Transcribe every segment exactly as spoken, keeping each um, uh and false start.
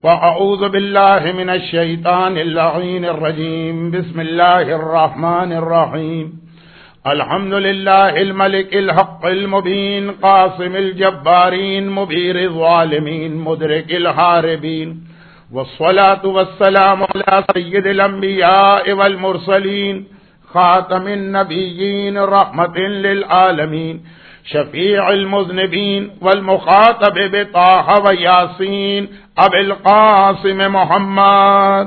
وأعوذ بالله من الشيطان اللعين الرجيم. بسم الله الرحمن الرحيم. الحمد لله الملك الحق المبين قاسم الجبارين مبير الظالمين مدرك الحاربين، والصلاة والسلام على سيد الأنبياء والمرسلين خاتم النبيين رحمة للعالمين شفيع المذنبين والمخاطب بطه وياسين أبي القاسم محمد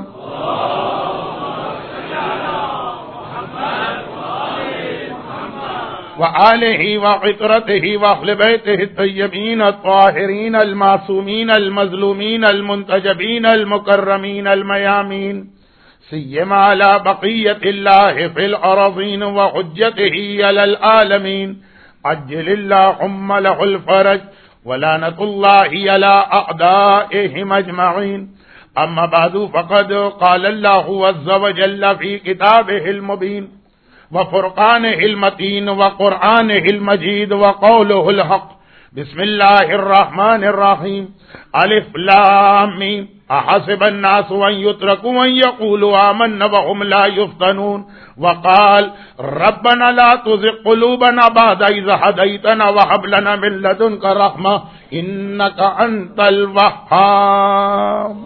وآله وعطرته وأهل بيته الطيبين الطاهرين المعصومين المظلومين المنتجبين المكرمين الميامين، سيما على بقية الله في الأراضين وحجته على العالمين. عجل اللهم له الفرج ولعنة الله على أعدائهم أجمعين. أما بعد، فقد قال الله عز وجل في كتابه المبين وفرقانه المتين وقرآنه المجيد وقوله الحق. بسم الله الرحمن الرحيم. ألف لام ميم. أحسب الناس أن يتركوا أن يقولوا آمنا وهم لا يفتنون. وقال ربنا لا تزغ قلوبنا بعد إذ هديتنا وهب لنا من لدنك رحمة إنك أنت الوهاب.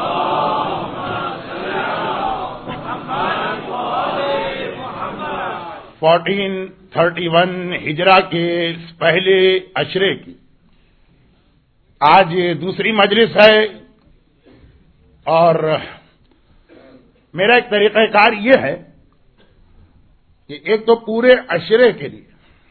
فورٹین تھرٹی ون ہجرہ کے پہلے عشرے کی آج دوسری مجلس ہے، اور میرا ایک طریقہ کار یہ ہے کہ ایک تو پورے عشرے کے لیے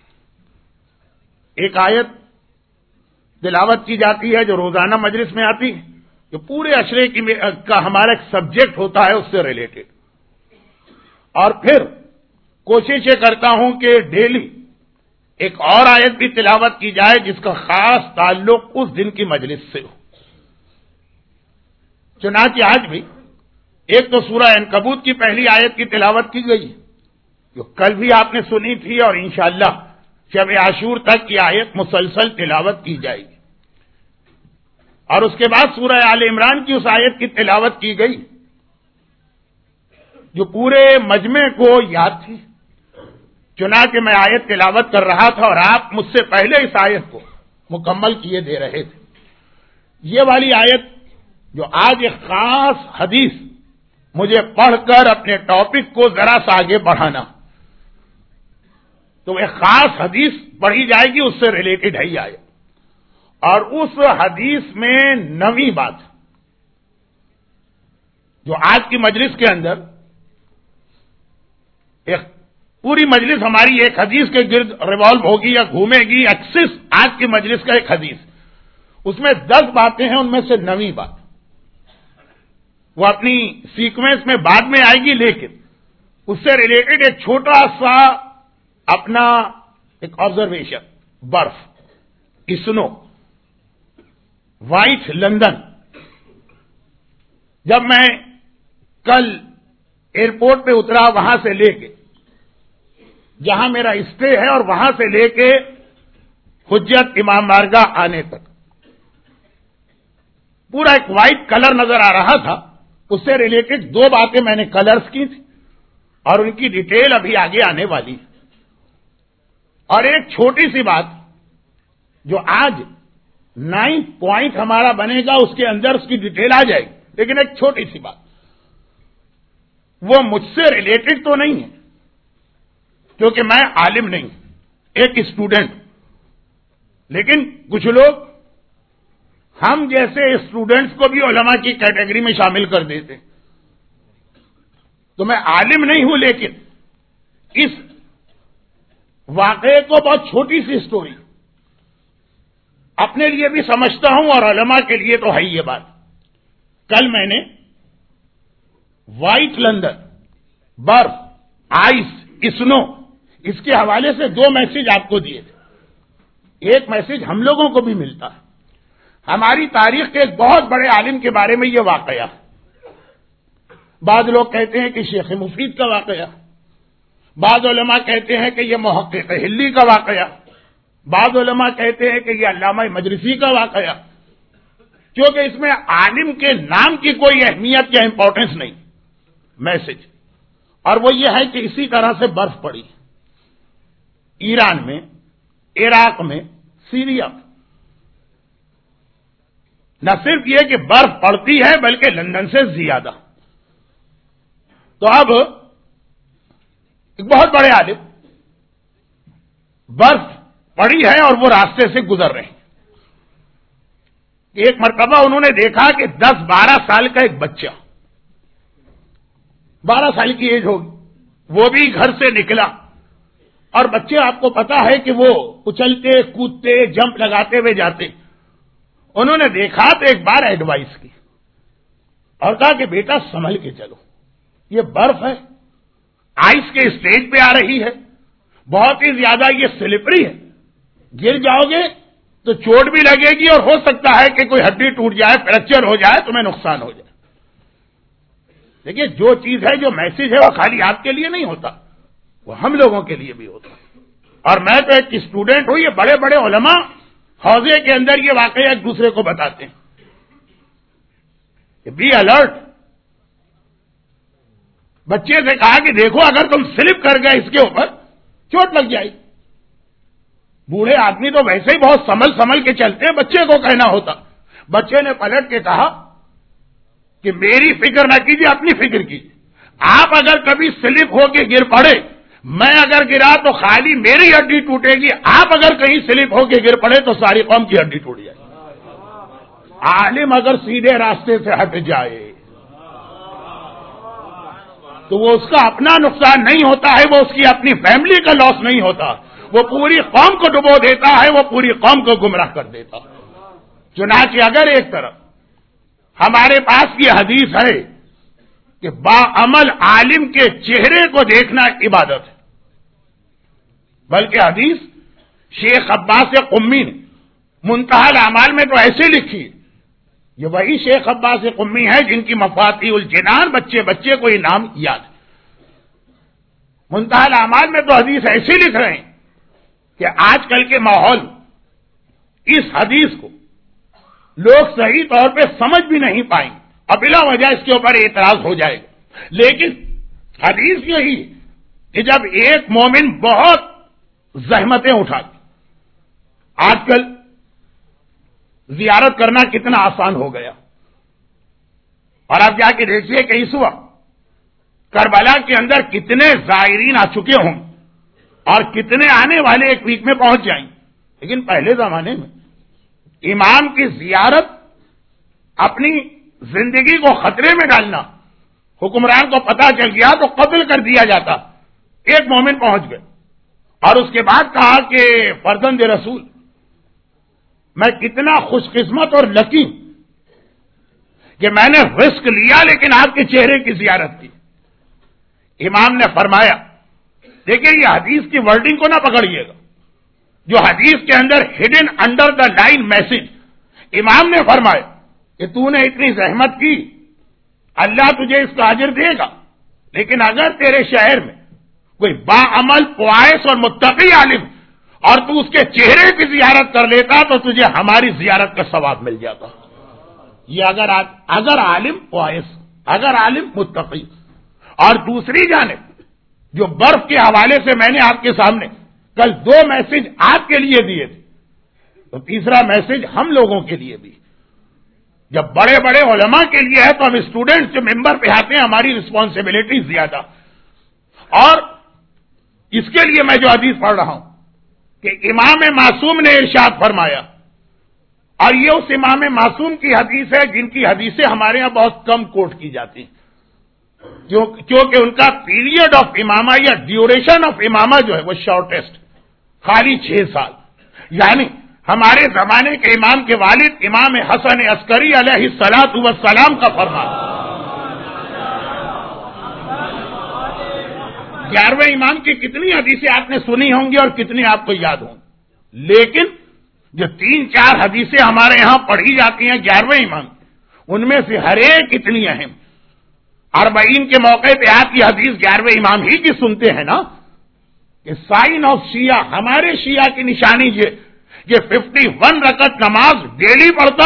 ایک آیت تلاوت کی جاتی ہے جو روزانہ مجلس میں آتی ہے، جو پورے عشرے کی کا ہمارا ایک سبجیکٹ ہوتا ہے اس سے ریلیٹڈ، اور پھر کوشش یہ کرتا ہوں کہ ڈیلی ایک اور آیت بھی تلاوت کی جائے جس کا خاص تعلق اس دن کی مجلس سے ہو. چنانچہ آج بھی ایک تو سورہ عنکبوت کی پہلی آیت کی تلاوت کی گئی جو کل بھی آپ نے سنی تھی، اور انشاءاللہ شب عاشور تک کی آیت مسلسل تلاوت کی جائے گی. اور اس کے بعد سورہ آل عمران کی اس آیت کی تلاوت کی گئی جو پورے مجمع کو یاد تھی. چنانچہ میں آیت تلاوت کر رہا تھا اور آپ مجھ سے پہلے اس آیت کو مکمل کیے دے رہے تھے. یہ والی آیت جو آج ایک خاص حدیث مجھے پڑھ کر اپنے ٹاپک کو ذرا سا آگے بڑھانا، تو ایک خاص حدیث پڑھی جائے گی، اس سے ریلیٹڈ ہے یہ آیت. اور اس حدیث میں نویں بات جو آج کی مجلس کے اندر ایک پوری مجلس ہماری ایک حدیث کے گرد ریوالو ہوگی یا گھومے گی، ایکسس آج کی مجلس کا ایک حدیث، اس میں دس باتیں ہیں، ان میں سے نویں بات وہ اپنی سیکوینس میں بعد میں آئے گی، لیکن اس سے ریلیٹڈ ایک چھوٹا سا اپنا ایک آبزرویشن. برف، اسنو، وائٹ لندن. جب میں کل ایئرپورٹ پہ اترا، وہاں سے لے کے جہاں میرا اسٹے ہے اور وہاں سے لے کے حجت امام بارگاہ آنے تک پورا ایک وائٹ کلر نظر آ رہا تھا. اس سے ریلیٹڈ دو باتیں میں نے کلرز کی تھی اور ان کی ڈیٹیل ابھی آگے آنے والی ہے. اور ایک چھوٹی سی بات جو آج نائنتھ پوائنٹ ہمارا بنے گا، اس کے اندر اس کی ڈیٹیل آ جائے گی، لیکن ایک چھوٹی سی بات وہ مجھ سے ریلیٹڈ تو نہیں ہے کیونکہ میں عالم نہیں، ایک اسٹوڈنٹ. لیکن کچھ لوگ ہم جیسے اسٹوڈنٹس کو بھی علماء کی کیٹیگری میں شامل کر دیتے. تو میں عالم نہیں ہوں، لیکن اس واقعے کو بہت چھوٹی سی اسٹوری اپنے لیے بھی سمجھتا ہوں اور علماء کے لیے تو ہے یہ بات. کل میں نے وائٹ لندن، برف، آئس، اسنو، اس کے حوالے سے دو میسج آپ کو دیے تھے. ایک میسج ہم لوگوں کو بھی ملتا ہے. ہماری تاریخ کے ایک بہت بڑے عالم کے بارے میں یہ واقعہ، بعض لوگ کہتے ہیں کہ شیخ مفید کا واقعہ، بعض علماء کہتے ہیں کہ یہ محقق ہلی کا واقعہ، بعض علماء کہتے ہیں کہ یہ علامہ مجلسی کا واقعہ. کیونکہ اس میں عالم کے نام کی کوئی اہمیت یا امپورٹنس نہیں، میسج، اور وہ یہ ہے کہ اسی طرح سے برف پڑی ایران میں، عراق میں، سیریا میں۔ نہ صرف یہ کہ برف پڑتی ہے بلکہ لندن سے زیادہ۔ تو اب ایک بہت بڑے عالم، برف پڑی ہے اور وہ راستے سے گزر رہے ہیں۔ ایک مرتبہ انہوں نے دیکھا کہ دس بارہ سال کا ایک بچہ، بارہ سال کی ایج ہوگی، وہ بھی گھر سے نکلا، اور بچے آپ کو پتا ہے کہ وہ اچھلتے کودتے جمپ لگاتے ہوئے جاتے۔ انہوں نے دیکھا تو ایک بار ایڈوائس کی اور کہا کہ بیٹا سنبھل کے چلو، یہ برف ہے، آئس کے اسٹیج پہ آ رہی ہے، بہت ہی زیادہ یہ سلپری ہے، گر جاؤ گے تو چوٹ بھی لگے گی اور ہو سکتا ہے کہ کوئی ہڈی ٹوٹ جائے، فریکچر ہو جائے، تمہیں نقصان ہو جائے۔ دیکھیے جو چیز ہے، جو میسج ہے، وہ خالی آپ کے لیے نہیں ہوتا، وہ ہم لوگوں کے لیے بھی ہوتا۔ اور میں تو ایک اسٹوڈنٹ ہوں، یہ بڑے بڑے علماء حوضے کے اندر یہ واقعہ ایک دوسرے کو بتاتے ہیں کہ بی الرٹ۔ بچے سے کہا کہ دیکھو اگر تم سلپ کر گئے اس کے اوپر چوٹ لگ جائے۔ بوڑھے آدمی تو ویسے ہی بہت سنبھل سنبھل کے چلتے ہیں، بچے کو کہنا ہوتا۔ بچے نے پلٹ کے کہا کہ میری فکر نہ کیجیے، اپنی فکر کیجیے، آپ اگر کبھی سلپ ہو کے گر پڑے، میں اگر گرا تو خالی میری ہڈی ٹوٹے گی، آپ اگر کہیں سلپ ہو کے گر پڑے تو ساری قوم کی ہڈی ٹوٹ جائے گی۔ عالم اگر سیدھے راستے سے ہٹ جائے تو وہ اس کا اپنا نقصان نہیں ہوتا ہے، وہ اس کی اپنی فیملی کا لاس نہیں ہوتا، وہ پوری قوم کو ڈبو دیتا ہے، وہ پوری قوم کو گمراہ کر دیتا۔ چنانچہ اگر ایک طرف ہمارے پاس یہ حدیث ہے کہ باعمل عالم کے چہرے کو دیکھنا عبادت ہے، بلکہ حدیث شیخ عباس قمی نے منتہی الاعمال میں تو ایسے لکھی، یہ وہی شیخ عباس قمی ہے جن کی مفاتیح الجنان بچے بچے کو یہ نام یاد ہے۔ منتہی الاعمال میں تو حدیث ایسے لکھ رہے ہیں کہ آج کل کے ماحول اس حدیث کو لوگ صحیح طور پہ سمجھ بھی نہیں پائیں، اور بلا وجہ اس کے اوپر اعتراض ہو جائے گا، لیکن حدیث یہی کہ جب ایک مومن بہت زحمتیں اٹھاتے، آج کل زیارت کرنا کتنا آسان ہو گیا، اور آپ جا کے دیکھیے کہ اس وقت کربلا کے اندر کتنے زائرین آ چکے ہوں اور کتنے آنے والے ایک ویک میں پہنچ جائیں، لیکن پہلے زمانے میں امام کی زیارت اپنی زندگی کو خطرے میں ڈالنا، حکمران کو پتہ چل گیا تو قتل کر دیا جاتا۔ ایک مومن پہنچ گئے اور اس کے بعد کہا کہ فرزند رسول، میں کتنا خوش قسمت اور لکی کہ میں نے رسک لیا لیکن آپ کے چہرے کی زیارت کی۔ امام نے فرمایا، دیکھیے یہ حدیث کی ورڈنگ کو نہ پکڑیے گا، جو حدیث کے اندر hidden under the line message, امام نے فرمایا کہ تو نے اتنی زحمت کی، اللہ تجھے اس کا اجر دے گا، لیکن اگر تیرے شہر میں کوئی باعمل پوائس اور متقی عالم اور تو اس کے چہرے کی زیارت کر لیتا تو تجھے ہماری زیارت کا ثواب مل جاتا۔ یہ اگر اگر عالم پوائس، اگر عالم متقی۔ اور دوسری جانب جو برف کے حوالے سے میں نے آپ کے سامنے کل دو میسج آپ کے لیے دیے تھے، تو تیسرا میسج ہم لوگوں کے لیے بھی، جب بڑے بڑے علماء کے لیے ہے تو ہم اسٹوڈنٹس جو ممبر پہ آتے ہیں ہماری رسپانسبلٹی زیادہ۔ اور اس کے لیے میں جو حدیث پڑھ رہا ہوں کہ امام معصوم نے ارشاد فرمایا، اور یہ اس امام معصوم کی حدیث ہے جن کی حدیثیں ہمارے ہاں بہت کم کوٹ کی جاتی ہیں، کیونکہ ان کا پیریڈ آف امامہ یا ڈیوریشن آف امامہ جو ہے وہ شارٹیسٹ، خالی چھ سال۔ یعنی ہمارے زمانے کے امام کے والد امام حسن عسکری علیہ الصلاۃ والسلام کا فرمان، گیارہویں امام کی کتنی حدیثیں آپ نے سنی ہوں گی اور کتنی آپ کو یاد ہوں گی، لیکن جو تین چار حدیثیں ہمارے ہاں پڑھی جاتی ہیں گیارہویں امام، ان میں سے ہر ایک اتنی اہم۔ اربعین کے موقع پہ آپ کی حدیث گیارہویں امام ہی کی سنتے ہیں نا، کہ سائن آف شیعہ، ہمارے شیعہ کی نشانی یہ کہ ففٹی ون رکعت نماز ڈیلی پڑھتا ہو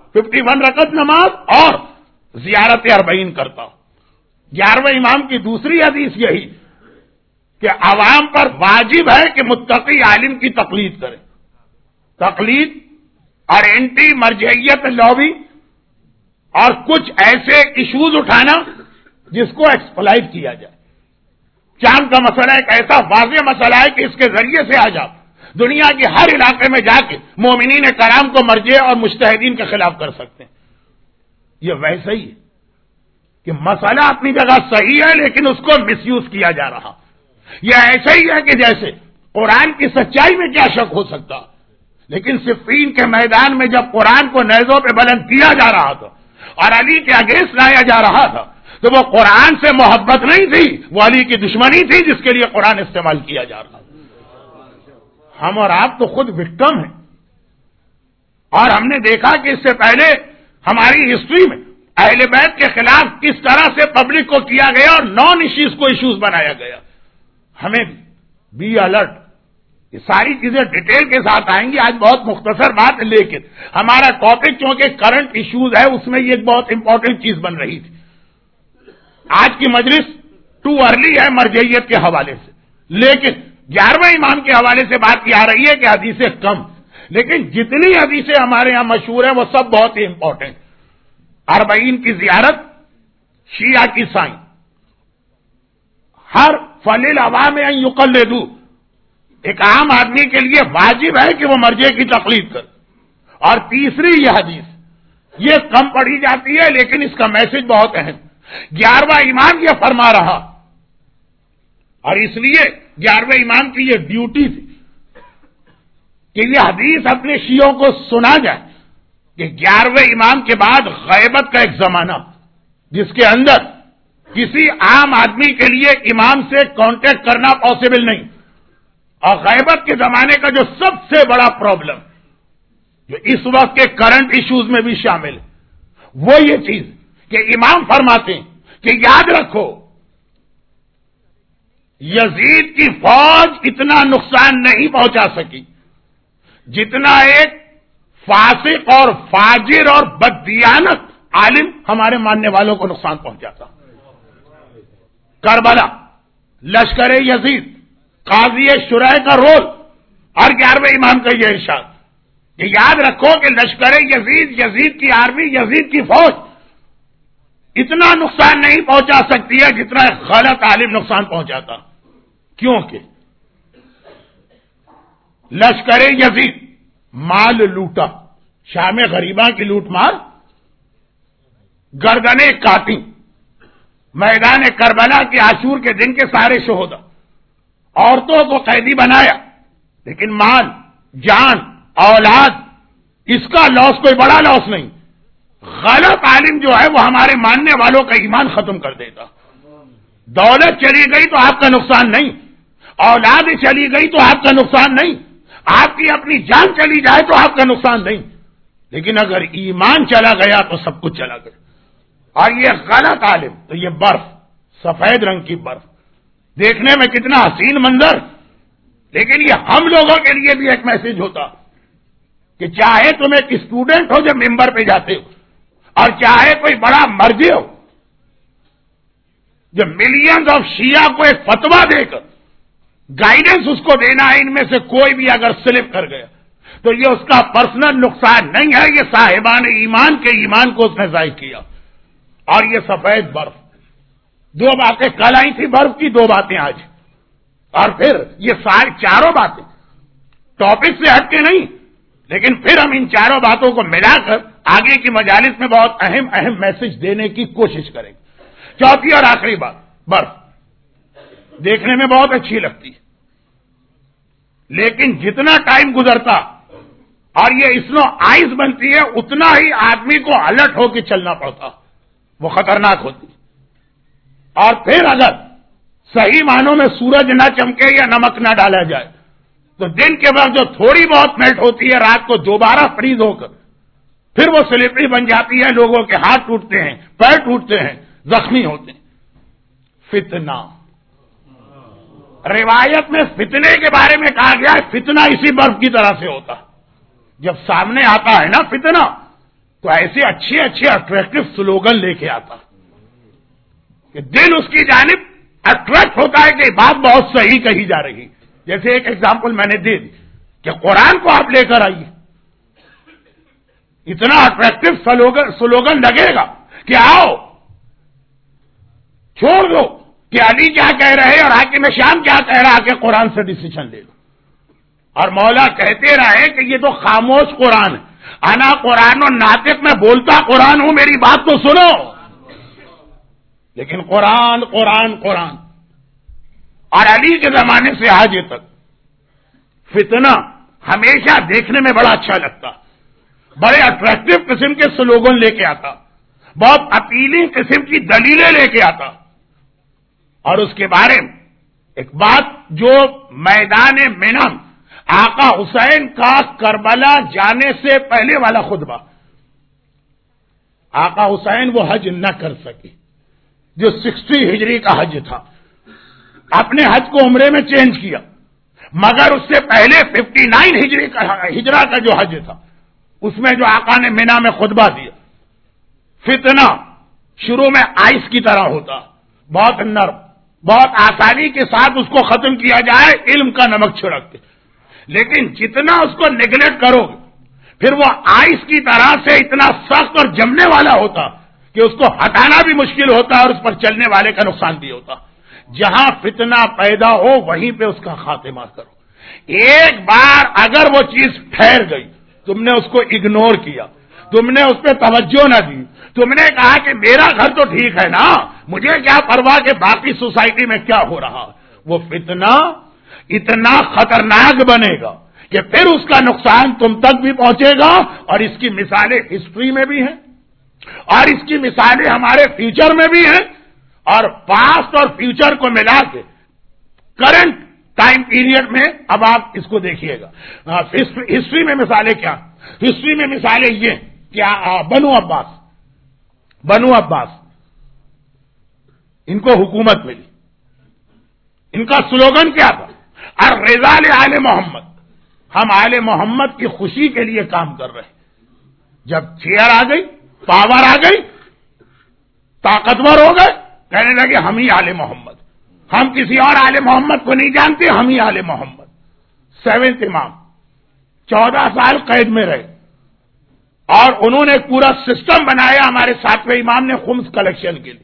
ففٹی ون رکعت نماز اور زیارت اربعین کرتا ہوں۔ گیارہویں امام کی دوسری حدیث یہی کہ عوام پر واجب ہے کہ متقی عالم کی تقلید کرے۔ تقلید اور اینٹی مرجعیت لابی اور کچھ ایسے ایشوز اٹھانا جس کو ایکسپلائٹ کیا جائے۔ چاند کا مسئلہ ایک ایسا واضح مسئلہ ہے کہ اس کے ذریعے سے آج آپ دنیا کے ہر علاقے میں جا کے مومنین کرام کو مرجع اور مجتہدین کے خلاف کر سکتے ہیں۔ یہ ویسا ہی ہے کہ مسئلہ اپنی جگہ صحیح ہے لیکن اس کو مس یوز کیا جا رہا۔ یہ ایسا ہی ہے کہ جیسے قرآن کی سچائی میں کیا شک ہو سکتا، لیکن صفین کے میدان میں جب قرآن کو نیزوں پہ بلند کیا جا رہا تھا اور علی کے اگینسٹ لایا جا رہا تھا تو وہ قرآن سے محبت نہیں تھی، وہ علی کی دشمنی تھی جس کے لیے قرآن استعمال کیا جا رہا تھا۔ ہم اور آپ تو خود وکٹم ہیں، اور ہم نے دیکھا کہ اس سے پہلے ہماری ہسٹری میں اہل بیت کے خلاف کس طرح سے پبلک کو کیا گیا اور نان ایشوز کو ایشوز بنایا گیا۔ ہمیں بی الرٹ، یہ ساری چیزیں ڈیٹیل کے ساتھ آئیں گی، آج بہت مختصر بات ہے، لیکن ہمارا ٹاپک چونکہ کرنٹ ایشوز ہے اس میں یہ ایک بہت امپورٹنٹ چیز بن رہی تھی۔ آج کی مجلس ٹو ارلی ہے مرجعیت کے حوالے سے، لیکن گیارہویں امام کے حوالے سے بات کی آ رہی ہے کہ حدیثیں کم، لیکن جتنی حدیثیں ہمارے یہاں مشہور ہیں وہ سب بہت ہی امپورٹنٹ۔ اربعین کی زیارت شیعہ کی سائن، ہر فلیل عوام ان یقلدوا، ایک عام آدمی کے لیے واجب ہے کہ وہ مرجع کی تقلید کرے۔ اور تیسری یہ حدیث یہ کم پڑھی جاتی ہے لیکن اس کا میسج بہت اہم، گیارہواں امام یہ فرما رہا، اور اس لیے گیارہویں امام کی یہ ڈیوٹی تھی کہ یہ حدیث اپنے شیعوں کو سنا جائے کہ گیارہویں امام کے بعد غیبت کا ایک زمانہ جس کے اندر کسی عام آدمی کے لیے امام سے کانٹیکٹ کرنا پاسبل نہیں، اور غیبت کے زمانے کا جو سب سے بڑا پرابلم جو اس وقت کے کرنٹ ایشوز میں بھی شامل ہے وہ یہ چیز کہ امام فرماتے ہیں کہ یاد رکھو یزید کی فوج اتنا نقصان نہیں پہنچا سکی جتنا ایک فاسق اور فاجر اور بددیانت عالم ہمارے ماننے والوں کو نقصان پہنچاتا۔ کربلا، لشکر یزید، قاضی شرح کا رول اور گیارہویں امام کا یہ ارشاد کہ یاد رکھو کہ لشکر یزید، یزید کی آرمی، یزید کی فوج اتنا نقصان نہیں پہنچا سکتی ہے جتنا ایک غلط عالم نقصان پہنچاتا، کیونکہ لشکر یزید مال لوٹا، شام غریباں کی لوٹ مال، گردنیں کاٹی، میدان کربلا کے عاشور کے دن کے سارے شہدا، عورتوں کو قیدی بنایا، لیکن مال، جان، اولاد اس کا لاس کوئی بڑا لاس نہیں۔ غلط عالم جو ہے وہ ہمارے ماننے والوں کا ایمان ختم کر دیتا۔ دولت چلی گئی تو آپ کا نقصان نہیں، اولاد چلی گئی تو آپ کا نقصان نہیں، آپ کی اپنی جان چلی جائے تو آپ کا نقصان نہیں، لیکن اگر ایمان چلا گیا تو سب کچھ چلا گیا۔ اور یہ غلط عالم، تو یہ برف، سفید رنگ کی برف، دیکھنے میں کتنا حسین منظر، لیکن یہ ہم لوگوں کے لیے بھی ایک میسج ہوتا کہ چاہے تم ایک اسٹوڈنٹ ہو جب ممبر پہ جاتے ہو، اور چاہے کوئی بڑا مرجع ہو، جب ملینز آف شیعہ کو ایک فتویٰ دے کر گائیڈنس اس کو دینا ہے، ان میں سے کوئی بھی اگر سلپ کر گیا تو یہ اس کا پرسنل نقصان نہیں ہے، یہ صاحبان ایمان کے ایمان کو اس نے ضائع کیا۔ اور یہ سفید برف، دو باتیں کل آئی تھی برف کی، دو باتیں آج، اور پھر یہ ساری چاروں باتیں ٹاپک سے ہٹ کے نہیں، لیکن پھر ہم ان چاروں باتوں کو ملا کر آگے کی مجالس میں بہت اہم اہم میسج دینے کی کوشش کریں گے۔ چوتھی اور آخری بات، برف دیکھنے میں بہت اچھی لگتی ہے، لیکن جتنا ٹائم گزرتا اور یہ اسنو آئس بنتی ہے اتنا ہی آدمی کو الرٹ ہو کے چلنا پڑتا، وہ خطرناک ہوتی۔ اور پھر اگر صحیح معنوں میں سورج نہ چمکے یا نمک نہ ڈالا جائے تو دن کے بعد جو تھوڑی بہت میلٹ ہوتی ہے رات کو دوبارہ فریز ہو کر پھر وہ سلپری بن جاتی ہے، لوگوں کے ہاتھ ٹوٹتے ہیں، پیر ٹوٹتے ہیں، زخمی ہوتے ہیں۔ فتنہ، روایت میں فتنے کے بارے میں کہا گیا ہے فتنہ اسی برف کی طرح سے ہوتا، جب سامنے آتا ہے نا فتنہ تو ایسے اچھے اچھے اٹریکٹو سلوگن لے کے آتا کہ دل اس کی جانب اٹریکٹ ہوتا ہے کہ بات بہت صحیح کہی جا رہی. جیسے ایک ایگزامپل میں نے دے دی کہ قرآن کو آپ لے کر آئیے, اتنا اٹریکٹو سلوگن سلوگن لگے گا کہ آؤ چھوڑ دو کہ علی کیا کہہ رہے اور حاکم شام کیا کہہ رہا کہ قرآن سے ڈسیشن لے لو. اور مولا کہتے رہے کہ یہ تو خاموش قرآن ہے, انا قرآن و ناطق میں بولتا قرآن ہوں, میری بات تو سنو. لیکن قرآن قرآن قرآن. اور علی کے زمانے سے آج تک فتنہ ہمیشہ دیکھنے میں بڑا اچھا لگتا, بڑے اٹریکٹو قسم کے سلوگن لے کے آتا, بہت اپیلنگ قسم کی دلیلیں لے کے آتا. اور اس کے بارے میں ایک بات جو میدان مینا آقا حسین کا کربلا جانے سے پہلے والا خطبہ, آقا حسین وہ حج نہ کر سکے جو سکسٹی ہجری کا حج تھا, اپنے حج کو عمرے میں چینج کیا, مگر اس سے پہلے ففٹی نائن ہجری کا ہجرا کا جو حج تھا اس میں جو آقا نے مینا میں خطبہ دیا, فتنہ شروع میں آئس کی طرح ہوتا, بہت نرم, بہت آسانی کے ساتھ اس کو ختم کیا جائے علم کا نمک چھڑک کے, لیکن جتنا اس کو نیگلیکٹ کرو گے پھر وہ آئس کی طرح سے اتنا سخت اور جمنے والا ہوتا کہ اس کو ہٹانا بھی مشکل ہوتا اور اس پر چلنے والے کا نقصان بھی ہوتا. جہاں فتنہ پیدا ہو وہیں پہ اس کا خاتمہ کرو. ایک بار اگر وہ چیز ٹھہر گئی, تم نے اس کو اگنور کیا, تم نے اس پہ توجہ نہ دی, تم نے کہا کہ میرا گھر تو ٹھیک ہے نا, مجھے کیا پرواہ کہ باقی سوسائٹی میں کیا ہو رہا, وہ فتنہ اتنا خطرناک بنے گا کہ پھر اس کا نقصان تم تک بھی پہنچے گا. اور اس کی مثالیں ہسٹری میں بھی ہیں اور اس کی مثالیں ہمارے فیوچر میں بھی ہیں, اور پاسٹ اور فیوچر کو ملا کے کرنٹ ٹائم پیریڈ میں اب آپ اس کو دیکھیے گا. ہسٹری میں مثالیں کیا, ہسٹری میں مثالیں یہ کیا, بنو عباس بنو عباس ان کو حکومت ملی, ان کا سلوگن کیا تھا, الرضا لآل محمد, ہم آل محمد کی خوشی کے لیے کام کر رہے. جب چیئر آ گئی, پاور آ گئی, طاقتور ہو گئے, کہنے لگے ہم ہی آل محمد, ہم کسی اور آل محمد کو نہیں جانتے, ہم ہی آل محمد. سیونتھ امام چودہ سال قید میں رہے اور انہوں نے پورا سسٹم بنایا ہمارے ساتویں امام نے خمس کلیکشن کے لیے.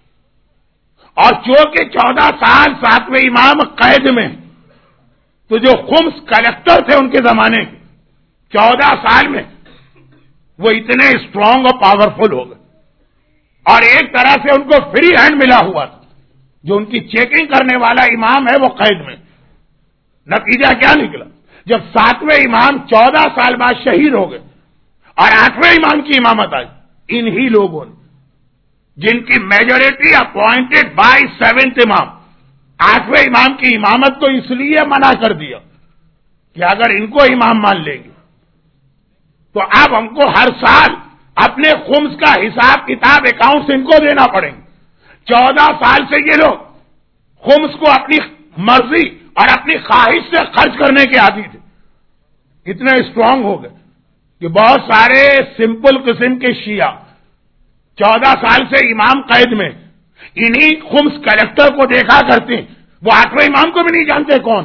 اور چونکہ چودہ سال ساتویں امام قید میں, تو جو خمس کلیکٹر تھے ان کے زمانے کے, چودہ سال میں وہ اتنے اسٹرانگ اور پاورفل ہو گئے, اور ایک طرح سے ان کو فری ہینڈ ملا ہوا تھا. جو ان کی چیکنگ کرنے والا امام ہے وہ قید میں. نتیجہ کیا نکلا, جب ساتویں امام چودہ سال بعد شہید ہو گئے اور آٹھویں امام کی امامت آئی, انہی لوگوں نے جن کی میجورٹی اپوائنٹڈ بائی سیونتھ امام, آٹھویں امام کی امامت تو اس لیے منع کر دیا کہ اگر ان کو امام مان لیں گے تو اب ہم کو ہر سال اپنے خمس کا حساب کتاب اکاؤنٹ ان کو دینا پڑیں گے. چودہ سال سے یہ لوگ خمس کو اپنی مرضی اور اپنی خواہش سے خرچ کرنے کے عادی تھے. اتنے اسٹرانگ ہو گئے کہ بہت سارے سمپل قسم کے شیعہ چودہ سال سے امام قید میں انہی خمس کلیکٹر کو دیکھا کرتے ہیں, وہ آٹھویں امام کو بھی نہیں جانتے کون.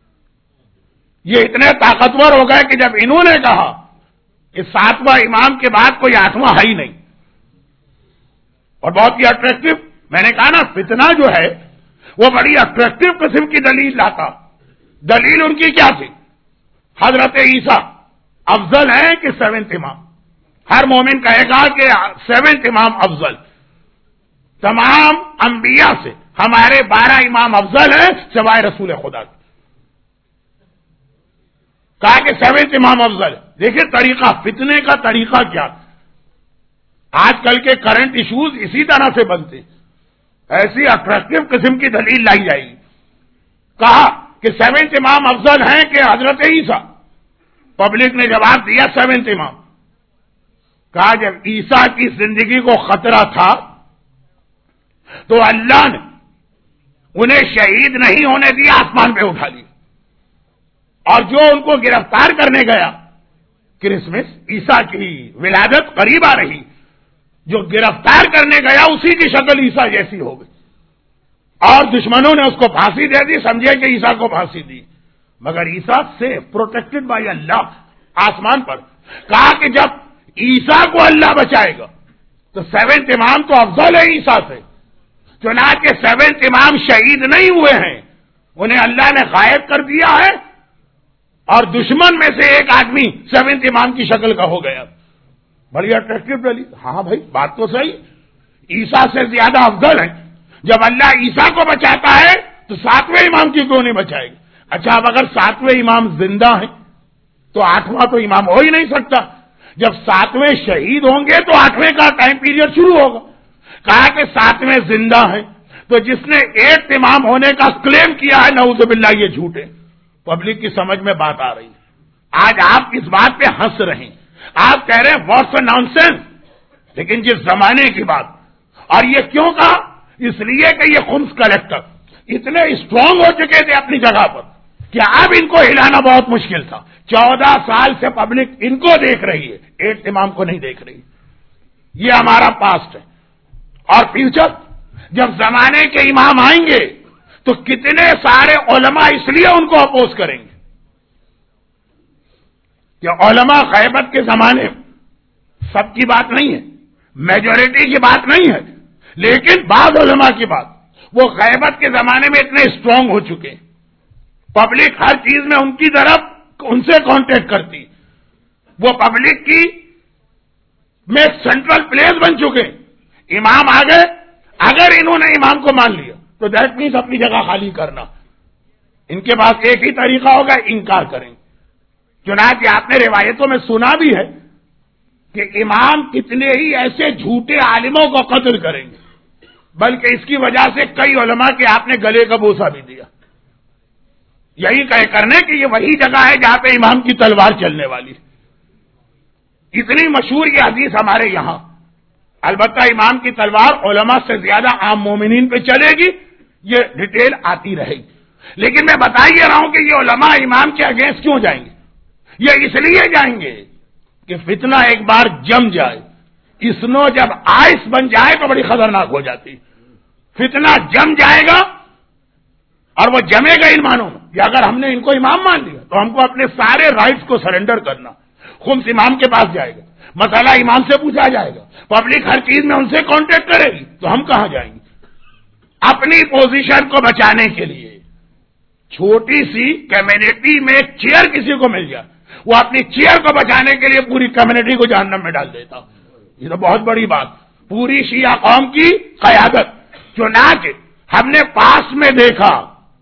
یہ اتنے طاقتور ہو گئے کہ جب انہوں نے کہا کہ ساتواں امام کے بعد کوئی آٹھواں ہے ہی نہیں, اور بہت ہی اٹریکٹو, میں نے کہا نا فتنہ جو ہے وہ بڑی اٹریکٹو قسم کی دلیل لاتا. دلیل ان کی کیا تھی, حضرت عیسیٰ افضل ہیں کہ سیونتھ امام. ہر مومن کہے گا کہ سیونتھ امام افضل, تمام انبیاء سے ہمارے بارہ امام افضل ہیں سوائے رسول خدا کے. کہا کہ سیونتھ امام افضل ہے. دیکھیں طریقہ, فتنے کا طریقہ کیا. آج کل کے کرنٹ ایشوز اسی طرح سے بنتے, ایسی اٹریکٹو قسم کی دلیل لائی جائے گی. کہا کہ سیونتھ امام افضل ہیں کہ حضرت عیسیٰ. پبلک نے جواب دیا سیونتھ امام. کہا جب عیسیٰ کی زندگی کو خطرہ تھا تو اللہ نے انہیں شہید نہیں ہونے دیا, آسمان پہ اٹھا لیا, اور جو ان کو گرفتار کرنے گیا کرسمس، عیسیٰ کی ولادت قریب آ رہی، جو گرفتار کرنے گیا اسی کی شکل عیسیٰ جیسی ہو گئی، اور دشمنوں نے اس کو پھانسی دے دی، سمجھے کہ عیسیٰ کو پھانسی دی، مگر عیسیٰ سے پروٹیکٹڈ بائی اللہ آسمان پر، کہا کہ جب عیسیٰ کو اللہ بچائے گا تو سیونتھ امام تو افضل ہے عیسیٰ سے، چنانچہ سیونتھ امام شہید نہیں ہوئے ہیں، انہیں اللہ نے غائب کر دیا ہے، اور دشمن میں سے ایک آدمی سیونتھ امام کی شکل کا ہو گیا۔ بڑی اٹریکٹیو ڈلی، ہاں بھائی بات تو صحیح، عیسیٰ سے زیادہ افضل ہے، جب اللہ عیسیٰ کو بچاتا ہے تو ساتویں امام کی کیوں نہیں بچائے گا؟ اچھا اب اگر ساتویں امام زندہ ہیں تو آٹھواں تو امام ہو ہی نہیں سکتا، جب ساتویں شہید ہوں گے تو آٹھویں کا ٹائم پیریڈ شروع ہوگا، کہا کہ ساتویں زندہ ہیں، تو جس نے ایک امام ہونے کا کلیم کیا ہے نعوذ باللہ یہ جھوٹے۔ پبلک کی سمجھ میں بات آ رہی ہے، آج آپ اس بات پہ ہنس رہے ہیں، آپ کہہ رہے ہیں واٹس اے نان سینس، لیکن جس زمانے کی بات، اور یہ کیوں کہا؟ اس لیے کہ یہ خمس کلیکٹر اتنے اسٹرانگ ہو چکے تھے اپنی جگہ پر کہ اب ان کو ہلانا بہت مشکل تھا۔ چودہ سال سے پبلک ان کو دیکھ رہی ہے، ایک امام کو نہیں دیکھ رہی۔ یہ ہمارا پاسٹ ہے، اور فیوچر جب زمانے کے امام آئیں گے تو کتنے سارے علماء اس لیے ان کو اپوز کریں گے کہ علماء غیبت کے زمانے سب کی بات نہیں ہے، میجورٹی کی بات نہیں ہے، لیکن بعض علماء کی بات، وہ غیبت کے زمانے میں اتنے اسٹرانگ ہو چکے، پبلک ہر چیز میں ان کی طرف ان سے کانٹیکٹ کرتی، وہ پبلک کی میں سینٹرل پلیس بن چکے۔ امام آ گئے، اگر انہوں نے امام کو مان لیا تو دیٹ مینس اپنی جگہ خالی کرنا، ان کے پاس ایک ہی طریقہ ہوگا، انکار کریں۔ چنانچہ آپ نے روایتوں میں سنا بھی ہے کہ امام کتنے ہی ایسے جھوٹے عالموں کو قتل کریں گے، بلکہ اس کی وجہ سے کئی علماء کے آپ نے گلے کا بوسہ بھی دیا، یہی کہہ کرنے کہ یہ وہی جگہ ہے جہاں پہ امام کی تلوار چلنے والی، اتنی مشہور یہ حدیث ہمارے یہاں۔ البتہ امام کی تلوار علماء سے زیادہ عام مومنین پہ چلے گی، یہ ڈیٹیل آتی رہے گی، لیکن میں بتا ہی رہا ہوں کہ یہ علماء امام کے اگینسٹ کیوں جائیں گے؟ یہ اس لیے جائیں گے کہ فتنہ ایک بار جم جائے، اسنو جب آئس بن جائے تو بڑی خطرناک ہو جاتی، فتنہ جم جائے گا اور وہ جمے گا ان مانوں میں کہ اگر ہم نے ان کو امام مان لیا تو ہم کو اپنے سارے رائٹس کو سرنڈر کرنا، خمس امام کے پاس جائے گا، مسئلہ امام سے پوچھا جائے گا، پبلک ہر چیز میں ان سے کانٹیکٹ کرے گی، تو ہم کہاں جائیں گے؟ اپنی پوزیشن کو بچانے کے لیے چھوٹی سی کمیونٹی میں چیئر کسی کو مل جائے، وہ اپنی چیئر کو بچانے کے لیے پوری کمیونٹی کو جہنم میں ڈال دیتا، یہ تو بہت بڑی بات، پوری شیعہ قوم کی قیادت۔ چنانچہ ہم نے پاس میں دیکھا،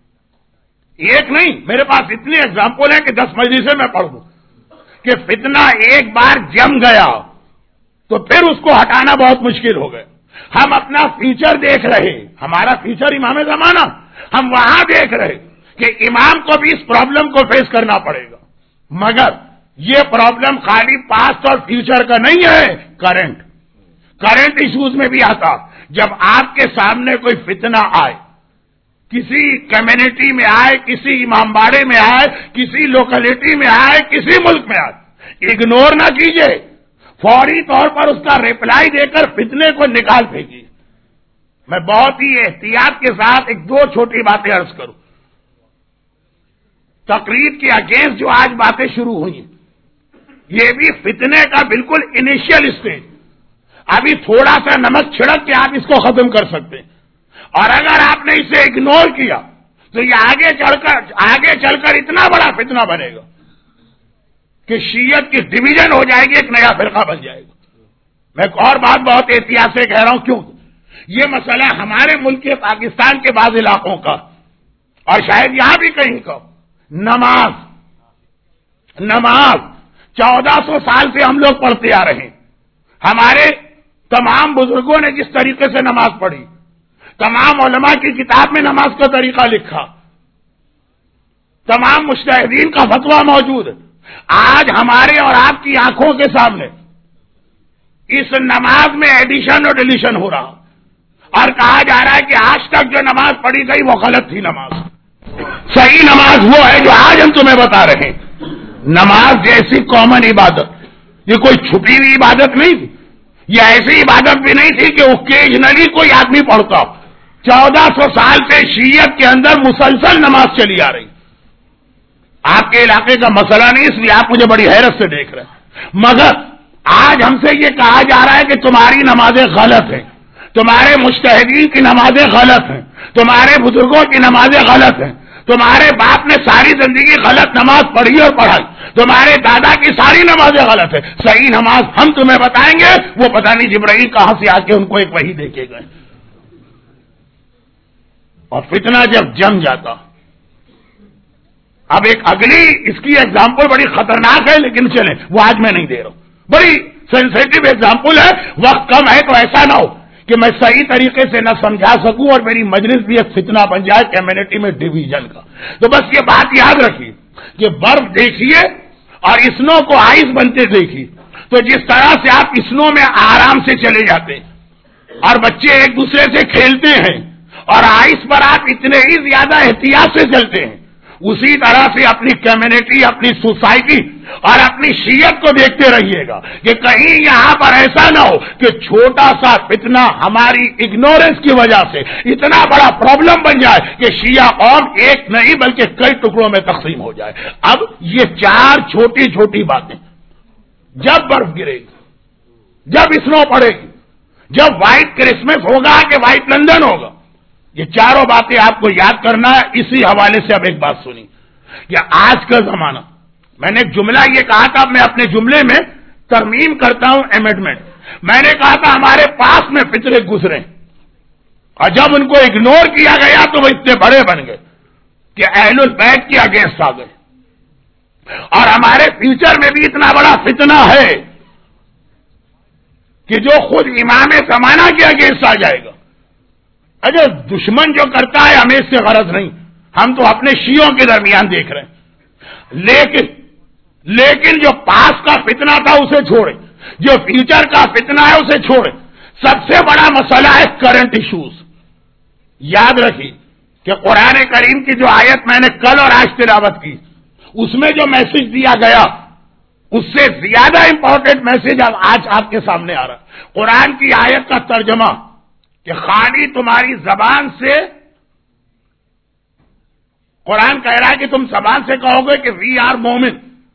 ایک نہیں میرے پاس اتنی ایگزامپل ہیں کہ دس مجلسیں میں پڑھ دوں، کہ فتنہ ایک بار جم گیا تو پھر اس کو ہٹانا بہت مشکل ہو گیا۔ ہم اپنا فیوچر دیکھ رہے، ہمارا فیوچر امام زمانہ، ہم وہاں دیکھ رہے کہ امام کو بھی اس پرابلم کو فیس کرنا پڑے گا، مگر یہ پرابلم خالی پاسٹ اور فیوچر کا نہیں ہے، کرنٹ کرنٹ ایشوز میں بھی آتا۔ جب آپ کے سامنے کوئی فتنہ آئے، کسی کمیونٹی میں آئے، کسی امام باڑے میں آئے، کسی لوکلٹی میں آئے، کسی ملک میں آئے، اگنور نہ کیجئے، فوری طور پر اس کا ریپلائی دے کر فتنے کو نکال پھینکیے۔ میں بہت ہی احتیاط کے ساتھ ایک دو چھوٹی باتیں عرض کروں۔ تقریر کے اگینسٹ جو آج باتیں شروع ہوئی ہیں، یہ بھی فتنے کا بالکل انیشیل اسٹیج، ابھی تھوڑا سا نمک چھڑک کے آپ اس کو ختم کر سکتے ہیں، اور اگر آپ نے اسے اگنور کیا تو یہ آگے چل کر آگے چل کر اتنا بڑا فتنہ بنے گا کہ شیعت کی ڈویژن ہو جائے گی، ایک نیا فرقہ بن جائے گا۔ میں ایک اور بات بہت احتیاط سے کہہ رہا ہوں، کیوں؟ یہ مسئلہ ہمارے ملک کے پاکستان کے بعض علاقوں کا، اور شاید یہاں بھی کہیں کا، نماز نماز چودہ سو سال سے ہم لوگ پڑھتے آ رہے ہیں، ہمارے تمام بزرگوں نے جس طریقے سے نماز پڑھی، تمام علماء کی کتاب میں نماز کا طریقہ لکھا، تمام مجتہدین کا فتویٰ موجود ہے، آج ہمارے اور آپ کی آنکھوں کے سامنے اس نماز میں ایڈیشن اور ڈیلیشن ہو رہا، اور کہا جا رہا ہے کہ آج تک جو نماز پڑھی گئی وہ غلط تھی، نماز صحیح نماز وہ ہے جو آج ہم تمہیں بتا رہے ہیں۔ नमाज जैसी कॉमन इबादत, ये कोई छुपी हुई इबादत नहीं थी, ये ऐसी इबादत भी नहीं थी कि ओकेजनली कोई आदमी पढ़ता हो। चौदह सौ साल से शीयत के अंदर मुसलसल नमाज चली आ रही। आपके इलाके का मसला नहीं, इसलिए आप मुझे बड़ी हैरत से देख रहे हैं, मगर आज हमसे ये कहा जा रहा है कि तुम्हारी नमाजें गलत हैं, तुम्हारे मुज्तहिदीन की नमाजें गलत हैं, तुम्हारे बुजुर्गों की नमाजें गलत हैं, तुम्हारे बाप ने सारी जिंदगी गलत नमाज पढ़ी और पढ़ाई, तुम्हारे दादा की सारी नमाजें गलत है। सही नमाज हम तुम्हें बताएंगे, वो पता नहीं जिब्राइल कहां से आके उनको एक वही देके गए। और फितना जब जम जाता, अब एक अगली इसकी एग्जाम्पल बड़ी खतरनाक है, लेकिन चले वो आज मैं नहीं दे रहा हूं, बड़ी सेंसिटिव एग्जाम्पल है, वक्त कम है तो ऐसा ना हो कि मैं सही तरीके से न समझा सकूं और मेरी मजलिस भी एक फितना बन जाए कम्युनिटी में डिवीजन का। तो बस ये बात याद रखिए कि बर्फ देखिए और स्नो को आइस बनते देखिए, तो जिस तरह से आप स्नो में आराम से चले जाते हैं और बच्चे एक दूसरे से खेलते हैं और आइस पर आप इतने ही ज्यादा एहतियात से चलते हैं, उसी तरह से अपनी कम्युनिटी, अपनी सोसाइटी और अपनी शीयत को देखते रहिएगा कि कहीं यहां पर ऐसा ना हो कि छोटा सा फितना हमारी इग्नोरेंस की वजह से इतना बड़ा प्रॉब्लम बन जाए कि शिया कौम एक नहीं बल्कि कई टुकड़ों में तकसीम हो जाए। अब ये चार छोटी छोटी बातें, जब बर्फ गिरेगी, जब स्नो पड़ेगी, जब व्हाइट क्रिसमस होगा कि व्हाइट लंदन होगा, ये चारों बातें आपको याद करना है। इसी हवाले से अब एक बात सुनी कि आज का जमाना, मैंने एक जुमला ये कहा था, मैं अपने जुमले में तरमीम करता हूं, अमेंडमेंट। मैंने कहा था हमारे पास में फितरे गुजरे और जब उनको इग्नोर किया गया तो वो इतने बड़े बन गए कि अहलुल बैत के अगेंस्ट आ गए, और हमारे फ्यूचर में भी इतना बड़ा फितना है कि जो खुद इमाम ज़माना के अगेंस्ट आ जाएगा। अरे दुश्मन जो करता है हमें इससे गरज नहीं, हम तो अपने शियों के दरमियान देख रहे हैं, लेकिन लेकिन जो पास का फितना था उसे छोड़े, जो फ्यूचर का फितना है उसे छोड़े। सबसे बड़ा मसला है करंट इश्यूज। याद रखिए कि कुरान करीम की जो आयत मैंने कल और आज तिलावत की, उसमें जो मैसेज दिया गया उससे ज्यादा इंपॉर्टेंट मैसेज आज आपके सामने आ रहा है। कुरान की आयत का तर्जमा कि खाली तुम्हारी जबान से, कुरान कह रहा है कि तुम जबान से कहोगे कि वी आर मोमिन,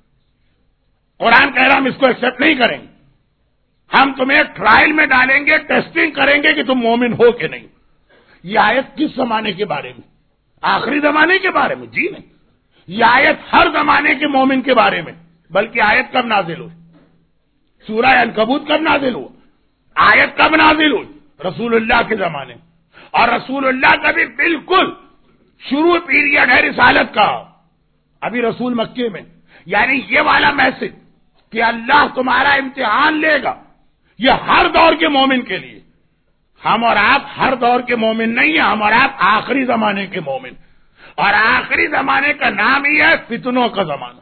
कुरान कह रहा है हम इसको एक्सेप्ट नहीं करेंगे, हम तुम्हें ट्रायल में डालेंगे, टेस्टिंग करेंगे कि तुम मोमिन हो कि नहीं। यह आयत किस जमाने के बारे में? आखिरी जमाने के बारे में? जी नहीं, यह आयत हर जमाने के मोमिन के बारे में। बल्कि आयत कब नाजिल हुई? सूरह अनकबूत कब नाजिल हुआ? आयत कब नाजिल हुई? रसूलुल्लाह के जमाने, और रसूलुल्लाह का भी बिल्कुल शुरू पीरियड है रिसालत का, अभी रसूल मक्के में। यानी ये वाला मैसेज कि अल्लाह तुम्हारा इम्तिहान लेगा, ये हर दौर के मोमिन के लिए। हम और आप हर दौर के मोमिन नहीं है, हम और आप आखिरी जमाने के मोमिन, और आखिरी जमाने का नाम ही है फितनों का जमाना।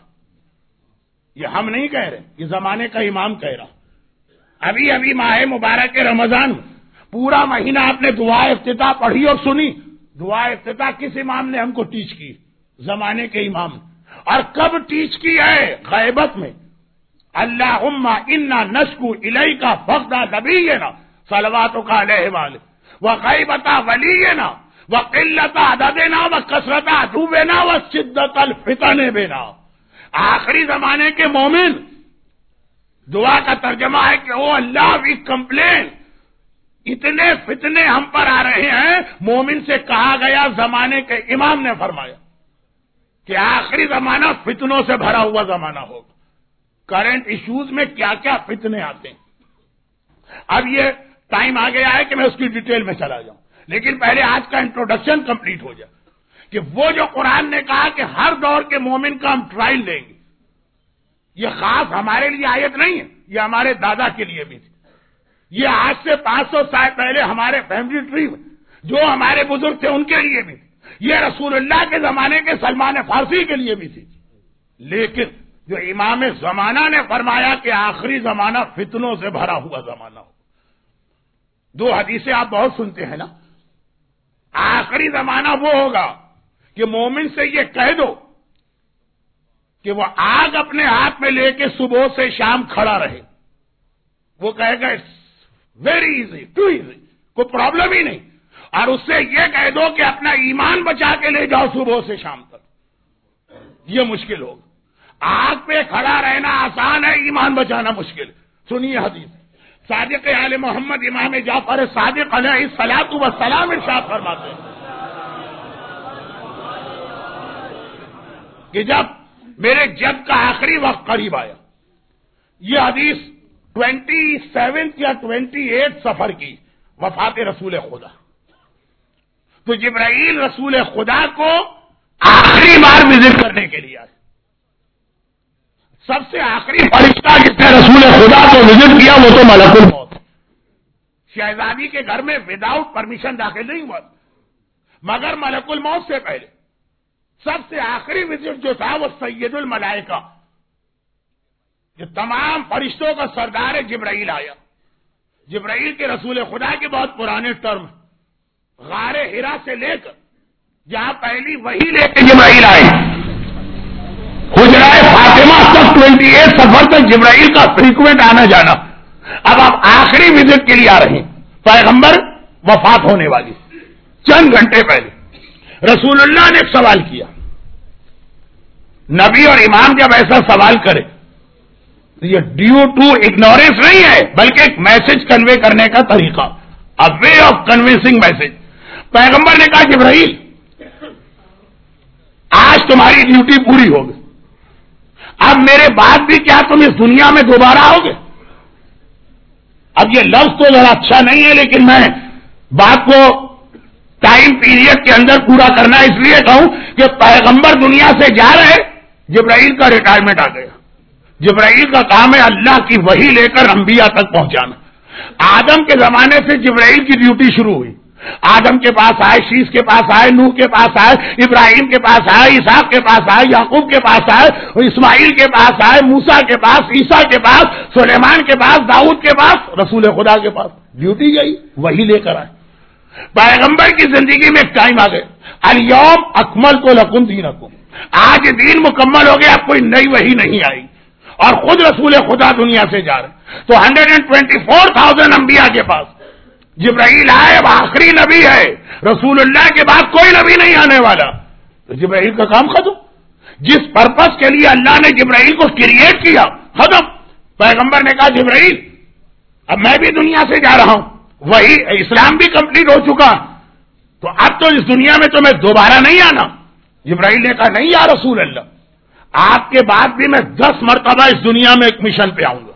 ये हम नहीं कह रहे, ये जमाने का इमाम कह रहा। अभी अभी माह मुबारक के रमजान में पूरा महीना आपने दुआ इफ्तिताह पढ़ी और सुनी। दुआ इफ्तिताह किस इमाम ने हमको टीच की? जमाने के इमाम। और कब टीच की है? गैबत में। अल्लाहुम्मा इन्ना नश्कु इलैका फख्दा नबीना सलवातुका अलैहि वाले व गैबता वलीना व क़िल्लता अददना व कसरता अदुबना व शिद्दतल फितने बिना। आखिरी जमाने के मोमिन, दुआ का तर्जमा है कि ओ अल्लाह वी कंप्लेन, इतने फितने हम पर आ रहे हैं। मोमिन से कहा गया, जमाने के इमाम ने फरमाया कि आखिरी जमाना फितनों से भरा हुआ जमाना होगा। करंट इश्यूज में क्या क्या फितने आते हैं, अब ये टाइम आ गया है कि मैं उसकी डिटेल में चला जाऊं, लेकिन पहले आज का इंट्रोडक्शन कंप्लीट हो जाए कि वो जो कुरान ने कहा कि हर दौर के मोमिन का हम ट्रायल लेंगे, ये खास हमारे लिए आयत नहीं है, ये हमारे दादा के लिए भी थी। ये आज से पांच सौ साल पहले हमारे फैमिली ट्री में जो हमारे बुजुर्ग थे उनके लिए भी थी। ये रसूलुल्लाह के जमाने के सलमान फारसी के लिए भी थी। लेकिन जो इमाम जमाना ने फरमाया कि आखिरी जमाना फितनों से भरा हुआ जमाना हो। दो हदीसें आप बहुत सुनते हैं ना, आखिरी जमाना वो होगा कि मोमिन से ये कह दो کہ وہ آگ اپنے ہاتھ میں لے کے صبح سے شام کھڑا رہے، وہ کہے گا ویری ایزی، ٹو ایزی، کوئی پرابلم ہی نہیں، اور اس سے یہ کہہ دو کہ اپنا ایمان بچا کے لے جاؤ صبح سے شام تک، یہ مشکل ہوگا۔ آگ پہ کھڑا رہنا آسان ہے، ایمان بچانا مشکل۔ سنیے حدیث، صادق آل محمد امام جعفر صادق علیہ الصلوۃ والسلام ارشاد فرماتے ہیں کہ جب میرے جب کا آخری وقت قریب آیا، یہ حدیث ٹوینٹی سیونتھ یا ٹوینٹی ایٹ سفر کی وفات رسول خدا، تو جبرائیل رسول خدا کو آخری بار وزٹ کرنے کے لیے آئے۔ سب سے آخری فرشتہ جس نے رسول خدا کو وزٹ کیا وہ تو ملک الموت، شہزادی کے گھر میں وداؤٹ پرمیشن داخل نہیں ہوا، مگر ملک الموت سے پہلے سب سے آخری وزٹ جو تھا وہ سید الملائکہ، جو تمام فرشتوں کا سردار جبرائیل آیا۔ جبرائیل کے رسول خدا کے بہت پرانے ٹرم، غار ہرا سے لے کر جہاں پہلی وحی لے کے جبرائیل آئے، حجرہ فاطمہ تک ٹوینٹی ایٹ سفر تک جبرائیل کا فریکوینٹ آنا جانا۔ اب آپ آخری وزٹ کے لیے آ رہے ہیں، پیغمبر وفات ہونے والی، چند گھنٹے پہلے رسول اللہ نے ایک سوال کیا۔ نبی اور امام جب ایسا سوال کرے یہ ڈیو ٹو اگنورینس نہیں ہے، بلکہ ایک میسج کنوے کرنے کا طریقہ، a way of conveying message. پیغمبر نے کہا جبرائیل آج تمہاری ڈیوٹی پوری ہوگی، اب میرے بعد بھی کیا تم اس دنیا میں دوبارہ آؤ گے؟ اب یہ لفظ تو ذرا اچھا نہیں ہے، لیکن میں بات کو ٹائم پیریڈ کے اندر پورا کرنا اس لیے کہوں کہ پیغمبر دنیا سے جا رہے، جبرائیل کا ریٹائرمنٹ آ گیا۔ جبرائیل کا کام ہے اللہ کی وحی لے کر انبیاء تک پہنچانا۔ آدم کے زمانے سے جبرائیل کی ڈیوٹی شروع ہوئی، آدم کے پاس آئے، شیش کے پاس آئے، نوح کے پاس آئے، ابراہیم کے پاس آئے، اسحاق کے پاس آئے، یعقوب کے پاس آئے، اسماعیل کے پاس آئے، موسیٰ کے پاس، عیسیٰ کے پاس، سلیمان کے پاس، داؤد کے پاس، رسول خدا کے پاس ڈیوٹی گئی، وحی لے کر آئے۔ پیغمبر کی زندگی میں ایک ٹائم آ گئے، الیوم اکملت لکم دینکم، آج دین مکمل ہو گیا، اب کوئی نئی وحی نہیں آئی، اور خود رسول خدا دنیا سے جا رہے، تو hundred and twenty four thousand انبیاء کے پاس جبرائیل آئے، وہ آخری نبی ہے، رسول اللہ کے بعد کوئی نبی نہیں آنے والا، تو جبرائیل کا کام ختم۔ جس پرپس کے لیے اللہ نے جبرائیل کو کریٹ کیا ختم۔ پیغمبر نے کہا جبرائیل اب میں بھی دنیا سے جا رہا ہوں، وہی اسلام بھی کمپلیٹ ہو چکا، تو اب تو اس دنیا میں تو میں دوبارہ نہیں آنا۔ جبرائیل نے کہا نہیں یا رسول اللہ، آپ کے بعد بھی میں دس مرتبہ اس دنیا میں ایک مشن پہ آؤں گا،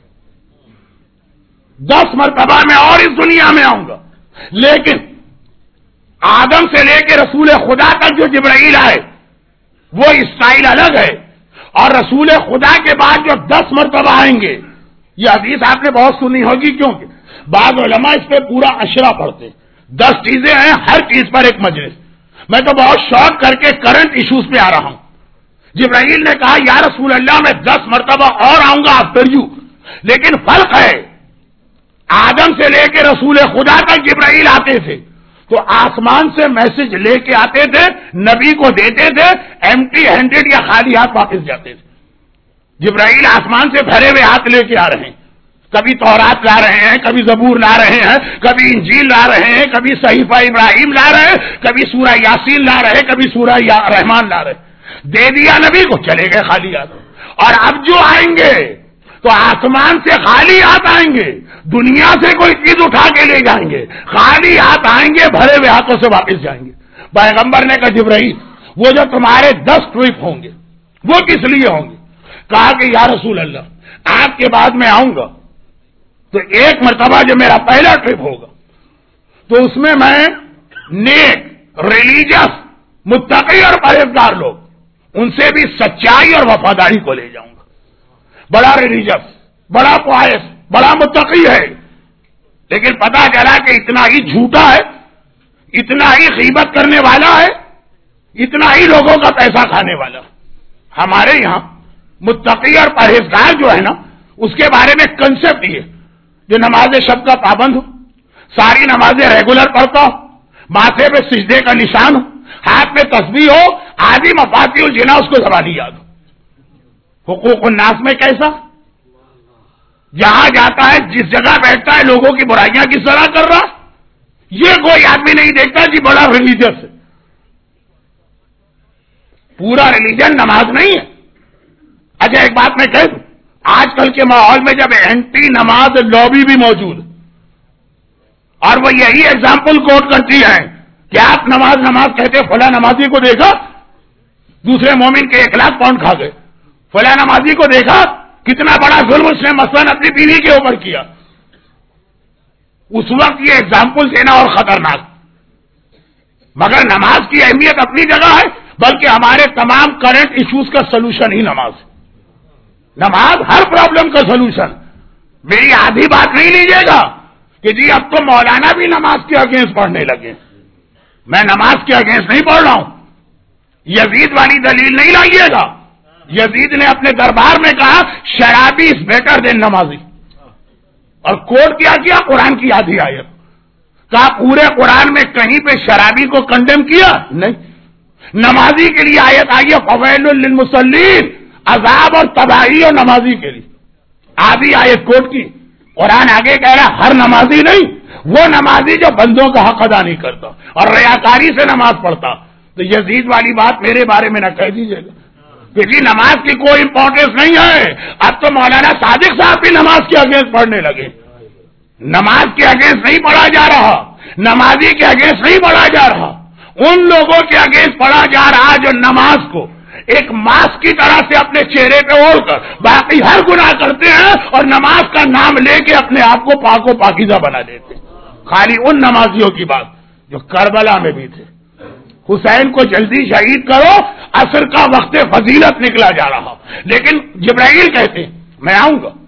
دس مرتبہ میں اور اس دنیا میں آؤں گا، لیکن آدم سے لے کے رسول خدا تک جو جبرائیل آئے وہ اسٹائل الگ ہے، اور رسول خدا کے بعد جو دس مرتبہ آئیں گے، یہ حدیث آپ نے بہت سنی ہوگی، کیونکہ بعض علماء اس پہ پورا اشرا پڑھتے، دس چیزیں ہیں، ہر چیز پر ایک مجلس۔ میں تو بہت شوق کر کے کرنٹ ایشوز پہ آ رہا ہوں۔ جبرائیل نے کہا یا رسول اللہ میں دس مرتبہ اور آؤں گا آفٹر یو، لیکن فرق ہے، آدم سے لے کے رسول خدا تک جبرائیل آتے تھے تو آسمان سے میسج لے کے آتے تھے، نبی کو دیتے تھے، ایمٹی ہینڈڈ یا خالی ہاتھ واپس جاتے تھے۔ جبرائیل آسمان سے بھرے ہوئے ہاتھ لے کے آ رہے ہیں، کبھی تورات لا رہے ہیں، کبھی زبور لا رہے ہیں، کبھی انجیل لا رہے ہیں، کبھی صحیفہ ابراہیم لا رہے ہیں، کبھی سورہ یاسین لا رہے ہیں، کبھی سورہ رحمان لا رہے ہیں۔ دے دیا نبی کو، چلے گئے خالی ہاتھ۔ اور اب جو آئیں گے تو آسمان سے خالی ہاتھ آئیں گے، دنیا سے کوئی چیز اٹھا کے لے جائیں گے، خالی ہاتھ آئیں گے، بھرے ہوئے ہاتھوں سے واپس جائیں گے۔ پیغمبر نے کہا جبرائیل وہ جو تمہارے دس ٹرپ ہوں گے وہ کس لیے ہوں گے؟ کہا کہ یا رسول اللہ آپ کے بعد میں آؤں گا تو ایک مرتبہ جو میرا پہلا ٹرپ ہوگا تو اس میں میں نیک، ریلیجس، متقی اور پرہیزگار لوگ، ان سے بھی سچائی اور وفاداری کو لے جاؤں گا۔ بڑا ریلیجس، بڑا پوائس، بڑا متقی ہے، لیکن پتا چلا کہ اتنا ہی جھوٹا ہے، اتنا ہی غیبت کرنے والا ہے، اتنا ہی لوگوں کا پیسہ کھانے والا۔ ہمارے یہاں متقی اور پرہیزگار جو ہے نا، اس کے بارے میں کنسپٹ یہ، جو نماز شب کا پابند ہو، ساری نمازیں ریگولر پڑھتا ہو، ماتھے پہ سجدے کا نشان ہو، ہاتھ میں تسبیح ہو، آدھی مفاتیح الجنا اس کو زبانی یاد ہو، حقوق الناس میں کیسا؟ جہاں جاتا ہے جس جگہ بیٹھتا ہے لوگوں کی برائیاں کس طرح کر رہا، یہ کوئی آدمی نہیں دیکھتا جی بڑا ریلیجس ہے. پورا ریلیجن نماز نہیں ہے. اچھا ایک بات میں کہہ دوں، آج کل کے ماحول میں جب اینٹی نماز لابی بھی موجود اور وہ یہی ایگزامپل کوٹ کرتی ہے کہ آپ نماز نماز کہتے فلاں نمازی کو دیکھا دوسرے مومن کے ایک لاکھ پاؤنڈ کھا گئے، فلاں نمازی کو دیکھا کتنا بڑا ظلم اس نے مثلاً اپنی بیوی کے اوپر کیا. اس وقت یہ ایگزامپل دینا اور خطرناک. مگر نماز کی اہمیت اپنی جگہ ہے، بلکہ ہمارے تمام کرنٹ ایشوز کا سلوشن ہی نماز ہے. نماز ہر پرابلم کا سلوشن. میری آدھی بات نہیں لیجیے گا کہ جی اب تو مولانا بھی نماز کے اگینسٹ پڑھنے لگے. میں نماز کے اگینسٹ نہیں پڑھ رہا ہوں. یزید والی دلیل نہیں لائیے گا. یزید نے اپنے دربار میں کہا شرابی از بیٹر دین نمازی، اور کوٹ کیا کیا قرآن کی آدھی آیت. کہا پورے قرآن میں کہیں پہ شرابی کو کنڈیم کیا نہیں. نمازی کے لیے آیت آئی ہے فویل للمصلین، عذاب اور تباہی اور نمازی کے لیے. آدھی آیت کوٹ کی. قرآن آگے کہہ رہا ہر نمازی نہیں، وہ نمازی جو بندوں کا حق ادا نہیں کرتا اور ریاکاری سے نماز پڑھتا. تو یزید والی بات میرے بارے میں نہ کہہ دیجیے گا کہ جی نماز کی کوئی امپورٹنس نہیں ہے. اب تو مولانا صادق صاحب بھی نماز کے اگینسٹ پڑھنے لگے. نماز کے اگینسٹ نہیں پڑھا جا رہا، نمازی کے اگینسٹ نہیں پڑھا جا رہا، ان لوگوں کے اگینسٹ پڑھا جا رہا جو نماز کو ایک ماسک کی طرح سے اپنے چہرے پہ اوڑھ کر باقی ہر گناہ کرتے ہیں اور نماز کا نام لے کے اپنے آپ کو پاک و پاکیزہ بنا دیتے. خالی ان نمازیوں کی بات جو کربلا میں بھی تھے. حسین کو جلدی شہید کرو، عصر کا وقت فضیلت نکلا جا رہا، لیکن جبرائیل کہتے میں آؤں گا.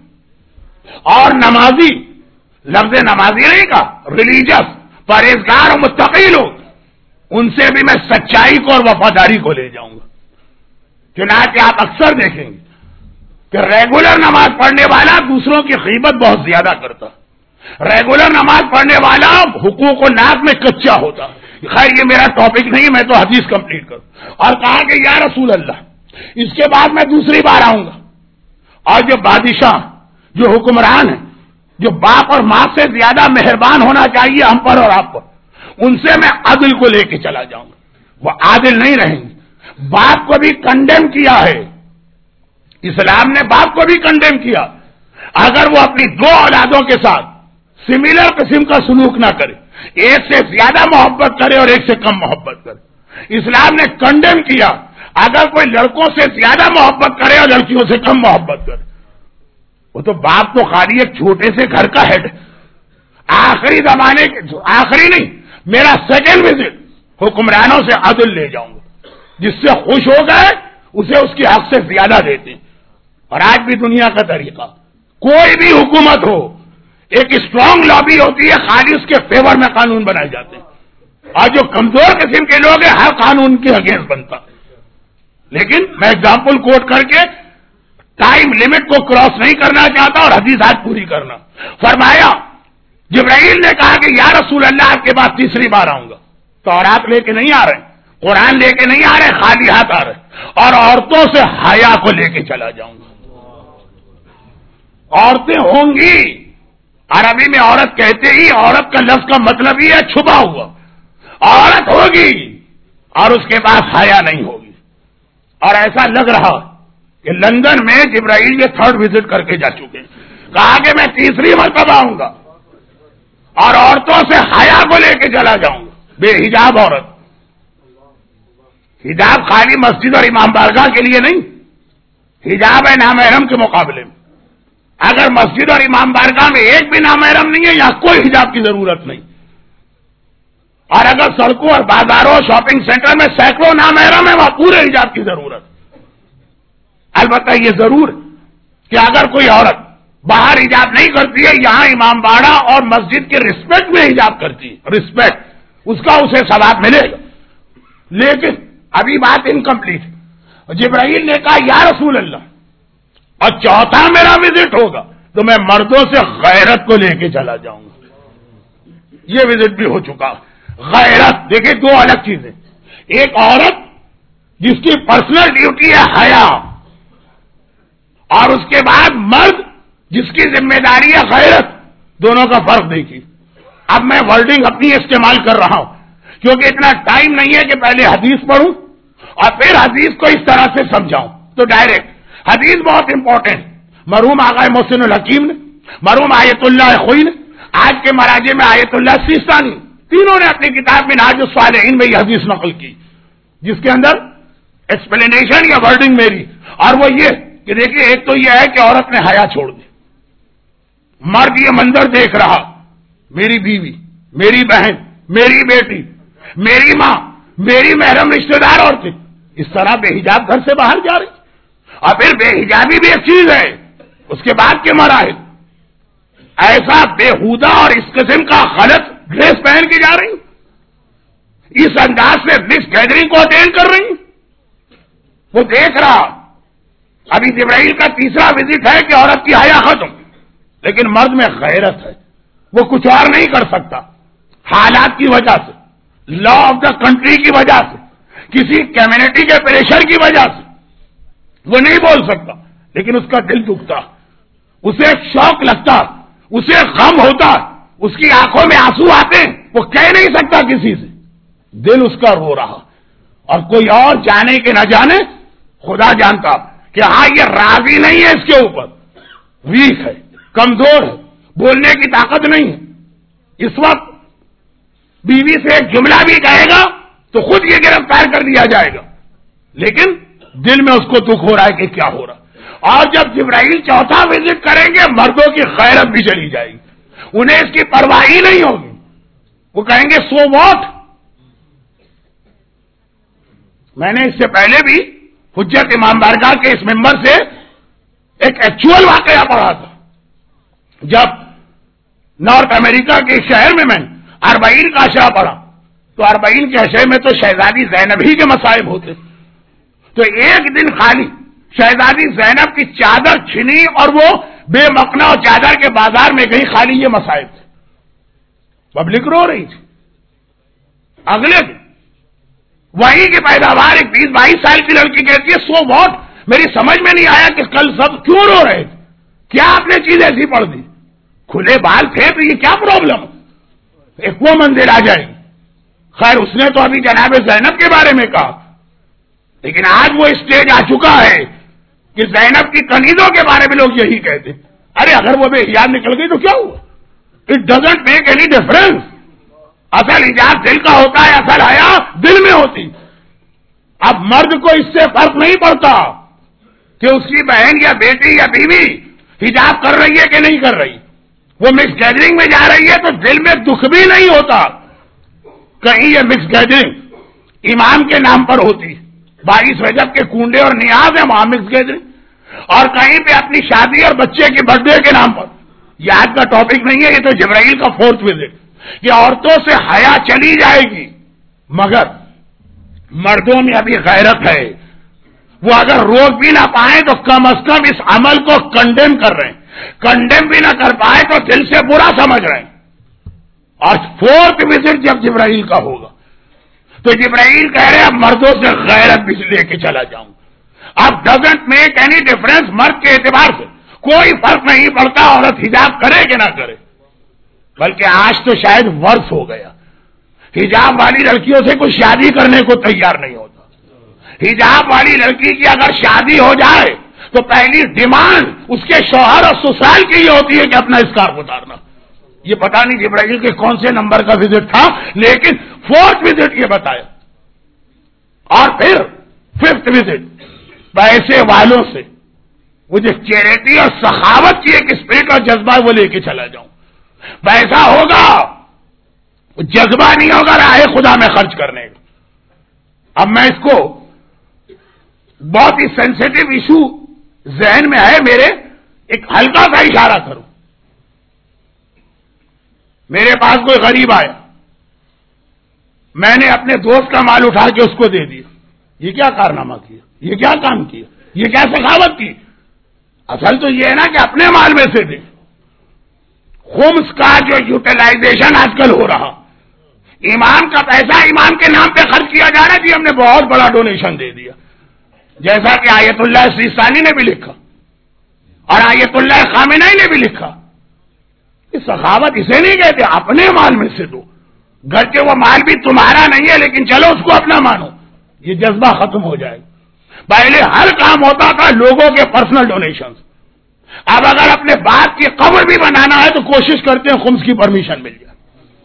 اور نمازی، لفظ نمازی نہیں کہا، ریلیجس، پرہیزگار اور متقی لوگ، ان سے بھی میں سچائی کو اور وفاداری کو لے جاؤں گا. چنانچہ آپ اکثر دیکھیں گے کہ ریگولر نماز پڑھنے والا دوسروں کی غیبت بہت زیادہ کرتا، ریگولر نماز پڑھنے والا حقوق الناس میں کچا ہوتا. خیر یہ میرا ٹاپک نہیں، میں تو حدیث کمپلیٹ کروں. اور کہا کہ یا رسول اللہ اس کے بعد میں دوسری بار آؤں گا، اور جو بادشاہ جو حکمران ہیں جو باپ اور ماں سے زیادہ مہربان ہونا چاہیے ہم پر اور آپ پر، ان سے میں عدل کو لے کے چلا جاؤں گا. وہ عادل نہیں رہیں گے. باپ کو بھی کنڈیم کیا ہے، اسلام نے باپ کو بھی کنڈیم کیا. اگر وہ اپنی دو اولادوں کے ساتھ سملر قسم کا سلوک نہ کرے، ایک سے زیادہ محبت کرے اور ایک سے کم محبت کرے. اسلام نے کنڈیم کیا اگر کوئی لڑکوں سے زیادہ محبت کرے اور لڑکیوں سے کم محبت کرے. وہ تو باپ تو خالی ایک چھوٹے سے گھر کا ہیڈ. آخری زمانے کے آخری نہیں میرا سیکنڈ وزٹ حکمرانوں سے عدل لے جاؤں گا. جس سے خوش ہو گئے اسے اس کے حق سے زیادہ دیتے. اور آج بھی دنیا کا طریقہ، کوئی بھی حکومت ہو ایک اسٹرانگ لابی ہوتی ہے، خالی اس کے فیور میں قانون بنائے جاتے ہیں، اور جو کمزور قسم کے لوگ ہیں ہر قانون کے اگینسٹ بنتا. لیکن میں اگزامپل کوٹ کر کے ٹائم لمٹ کو کراس نہیں کرنا چاہتا اور حدیثات پوری کرنا. فرمایا جبرائیل نے کہا کہ یا رسول اللہ آپ کے بعد تیسری بار آؤں گا. تورات لے کے نہیں آ رہے، قرآن لے کے نہیں آ رہے، خالی ہاتھ آ رہے، اور عورتوں سے حیا کو لے کے چلا جاؤں گا. عورتیں ہوں گی، عربی میں عورت کہتے ہی عورت کا لفظ کا مطلب ہی ہے چھپا ہوا. عورت ہوگی اور اس کے پاس حیا نہیں ہوگی. اور ایسا لگ رہا کہ لندن میں جبرائیل یہ تھرڈ وزٹ کر کے جا چکے، کہا کہ میں تیسری مرتبہ آؤں گا اور عورتوں سے حیا کو لے کے چلا جاؤں گا. بے حجاب عورت، حجاب خالی مسجد اور امام بارگاہ کے لیے نہیں، حجاب ہے نامحرم کے مقابلے میں. اگر مسجد اور امام بارگاہ میں ایک بھی نامحرم نہیں ہے یہاں کوئی حجاب کی ضرورت نہیں. اور اگر سڑکوں اور بازاروں شاپنگ سینٹر میں سینکڑوں نامحرم ہے وہاں پورے حجاب کی ضرورت. البتہ یہ ضرور کہ اگر کوئی عورت باہر حجاب نہیں کرتی ہے، یہاں امام باڑہ اور مسجد کے رسپیکٹ میں حجاب کرتی ہے، رسپیکٹ، اس کا اسے ثواب ملے گا. لیکن ابھی بات انکمپلیٹ. جبرائیل نے کہا یا رسول اللہ اور چوتھا میرا وزٹ ہوگا تو میں مردوں سے غیرت کو لے کے چلا جاؤں گا. یہ وزٹ بھی ہو چکا. غیرت دیکھیں دو الگ چیزیں. ایک عورت جس کی پرسنل ڈیوٹی ہے حیا، اور اس کے بعد مرد جس کی ذمہ داری ہے غیرت، دونوں کا فرق دیکھیے. اب میں ورڈنگ اپنی استعمال کر رہا ہوں کیونکہ اتنا ٹائم نہیں ہے کہ پہلے حدیث پڑھوں اور پھر حدیث کو اس طرح سے سمجھاؤں. تو ڈائریکٹ حدیث بہت امپورٹنٹ. مرحوم آقا محسن الحکیم نے، مرحوم آیت اللہ خوئی نے، آج کے مراجع میں آیت اللہ سیستانی، تینوں نے اپنی کتاب منہاج الصالحین میں یہ حدیث نقل کی جس کے اندر ایکسپلینیشن یا ورڈنگ میری، اور وہ یہ کہ دیکھیے ایک تو یہ ہے کہ عورت نے حیا چھوڑ دی. مرد یہ منظر دیکھ رہا، میری بیوی، میری بہن، میری بیٹی، میری ماں، میری محرم رشتہ دار عورتیں اس طرح بے حجاب گھر سے باہر جا رہی. اور پھر بے حجابی بھی ایک چیز ہے، اس کے بعد کے مراحل ایسا بےہودہ اور اس قسم کا غلط ڈریس پہن کے جا رہی، اس انداز سے مکس گیدرنگ کو اٹینڈ کر رہی. وہ دیکھ رہا. ابھی جبرائیل کا تیسرا وزٹ ہے کہ عورت کی حیا ختم، لیکن مرد میں غیرت ہے، وہ کچھ اور نہیں کر سکتا. حالات کی وجہ سے، لا آف دا کنٹری کی وجہ سے، کسی کمیونٹی کے پریشر کی وجہ سے وہ نہیں بول سکتا، لیکن اس کا دل دکھتا، اسے شوق لگتا، اسے غم ہوتا، اس کی آنکھوں میں آنسو آتے، وہ کہہ نہیں سکتا کسی سے، دل اس کا رو رہا. اور کوئی اور جانے کہ نہ جانے، خدا جانتا کہ ہاں یہ راضی نہیں ہے اس کے اوپر، ویک ہے، کمزور ہے، بولنے کی طاقت نہیں ہے. اس وقت بیوی سے ایک جملہ بھی کہے گا تو خود یہ گرفتار کر دیا جائے گا، لیکن دل میں اس کو دکھ ہو رہا ہے کہ کیا ہو رہا. اور جب جبرائیل چوتھا وزٹ کریں گے مردوں کی غیرت بھی چلی جائے گی، انہیں اس کی پرواہ ہی نہیں ہوگی. وہ کہیں گے سو واٹ. میں نے اس سے پہلے بھی حجت امام بارگاہ کے اس ممبر سے ایک ایکچوئل واقعہ پڑھا تھا. جب نارتھ امریکہ کے شہر میں میں اربعین کا اشرا پڑھا تو اربعین کے اشرے میں تو شہزادی زینب ہی کے مصائب ہوتے. تو ایک دن خالی شہزادی زینب کی چادر چھنی اور وہ بے مقنا اور چادر کے بازار میں گئی، خالی یہ مصائب تھے. پبلک رو رہی تھی. اگلے دن وہی کی پیداوار ایک بیس بائیس سال کی لڑکی کہتی ہے سو واٹ. میری سمجھ میں نہیں آیا کہ کل سب کیوں رو رہے تھے، کیا آپ نے چیز ایسی پڑھ دی، کھلے بال تھے تو یہ کیا پرابلم. ایک وہ منزل آ جائے گی. خیر اس نے تو ابھی جناب زینب کے بارے میں کہا، لیکن آج وہ اسٹیج آ چکا ہے کہ زینب کی کنیزوں کے بارے میں لوگ یہی کہتے. ارے اگر وہ بے حجاب نکل گئی تو کیا ہوا، it doesn't make any difference. اصل حجاب دل کا ہوتا ہے، اصل حیا دل میں ہوتی. اب مرد کو اس سے فرق نہیں پڑتا کہ اس کی بہن یا بیٹی یا بیوی حجاب کر رہی ہے کہ نہیں کر رہی. وہ مکس گیدرنگ میں جا رہی ہے تو دل میں دکھ بھی نہیں ہوتا. کہیں یہ مکس گیدرنگ امام کے نام پر ہوتی، بائیس رجب کے کنڈے اور نیاز ہے وہاں مکس گیدرنگ، اور کہیں پہ اپنی شادی اور بچے کی برتھ ڈے کے نام پر. یہ آج کا ٹاپک نہیں ہے، یہ تو جبرائیل کا فورتھ وزٹ کہ عورتوں سے حیا چلی جائے گی، مگر مردوں میں ابھی غیرت ہے. وہ اگر روک بھی نہ پائیں تو کم از کم اس عمل کو کنڈیم کر رہے ہیں، کنڈیم بھی نہ کر پائے تو دل سے برا سمجھ رہے ہیں. اور فورتھ وزٹ جب جبرائیل کا ہوگا تو جبرائیل کہہ رہے اب مردوں سے غیرت بھی لے کے چلا جاؤں. اب ڈزنٹ میک اینی ڈفرنس، مرد کے اعتبار سے کوئی فرق نہیں پڑتا عورت حجاب کرے کہ نہ کرے. بلکہ آج تو شاید ورث ہو گیا، حجاب والی لڑکیوں سے کوئی شادی کرنے کو تیار نہیں ہوتا. حجاب والی لڑکی کی اگر شادی ہو جائے تو پہلی ڈیمانڈ اس کے شوہر اور سسرال کی یہ ہوتی ہے کہ اپنا اسکارف اتارنا. یہ پتہ نہیں جبرائیل کے کون سے نمبر کا وزٹ تھا، لیکن فورتھ وزٹ یہ بتایا. اور پھر ففتھ وزٹ پیسے والوں سے وہ جو چیریٹی اور سخاوت کی ایک اسپرٹ اور جذبہ وہ لے کے چلا جاؤں. پیسہ ہوگا، جذبہ نہیں ہوگا راہ خدا میں خرچ کرنے کا. اب میں اس کو بہت ہی سینسیٹیو ایشو ذہن میں ہے میرے، ایک ہلکا سا اشارہ کروں. میرے پاس کوئی غریب آیا، میں نے اپنے دوست کا مال اٹھا کے اس کو دے دیا. یہ کیا کارنامہ کیا، یہ کیا کام کیا، یہ کیا سخاوت کی. اصل تو یہ ہے نا کہ اپنے مال میں سے دے. خمس کا جو یوٹیلائزیشن آج کل ہو رہا، ایمان کا پیسہ ایمان کے نام پہ خرچ کیا جا رہا ہے. جی ہم نے بہت بڑا ڈونیشن دے دیا، جیسا کہ آیت اللہ سیستانی نے بھی لکھا اور آیت اللہ خامنہئی نے بھی لکھا کہ سخاوت اسے نہیں کہتے اپنے مال میں سے دو، گرچہ وہ مال بھی تمہارا نہیں ہے لیکن چلو اس کو اپنا مانو، یہ جذبہ ختم ہو جائے گا۔ پہلے ہر کام ہوتا تھا لوگوں کے پرسنل ڈونیشن، اب اگر اپنے باپ کی قبر بھی بنانا ہے تو کوشش کرتے ہیں خمس کی پرمیشن مل جائے۔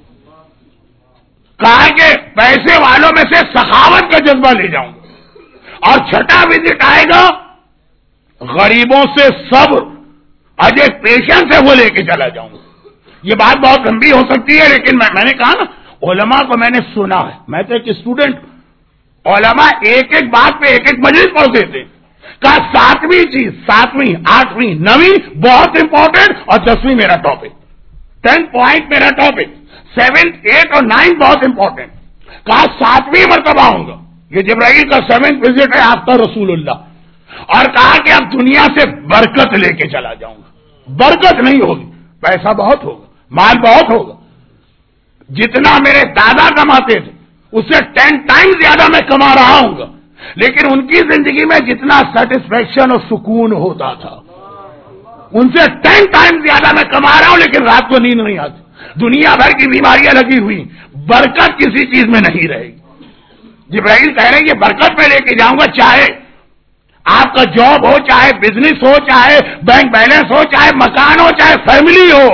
کہا کہ پیسے والوں میں سے سخاوت کا جذبہ لے جاؤں گا، اور چھٹا وزٹ آئے گا غریبوں سے صبر اور ایک پیشنس ہے وہ لے کے چلا جاؤں گا۔ یہ بات بہت لمبی ہو سکتی ہے لیکن میں, میں نے کہا نا علماء کو میں نے سنا ہے، میں تو ایک اسٹوڈنٹ، علماء ایک ایک بات پہ ایک ایک مجلس پڑھتے تھے، کہا ساتویں چیز، ساتویں آٹھویں نویں بہت امپورٹنٹ اور دسویں میرا ٹاپک، ٹین پوائنٹ میرا ٹاپک، سیونتھ ایٹ اور نائن بہت امپورٹنٹ، کہا ساتویں مرتبہ آؤں گا، یہ جبرائیل کا سیونتھ وزٹ ہے آفٹر رسول اللہ، اور کہا کہ اب دنیا سے برکت لے کے چلا جاؤں گا۔ برکت نہیں ہوگی، پیسہ بہت ہوگا، مال بہت ہوگا، جتنا میرے دادا کماتے تھے اس سے ٹین ٹائم زیادہ میں کما رہا ہوں گا، لیکن ان کی زندگی میں جتنا سیٹسفیکشن اور سکون ہوتا تھا ان سے ٹین ٹائم زیادہ میں کما رہا ہوں، لیکن رات کو نیند نہیں آتی، دنیا بھر کی بیماریاں لگی ہوئی، برکت کسی چیز میں نہیں رہے گی۔ جبرائیل کہہ رہے ہیں یہ برکت میں لے کے جاؤں گا، چاہے آپ کا جاب ہو، چاہے بزنس ہو، چاہے بینک بیلنس ہو، چاہے مکان ہو، چاہے فیملی ہو۔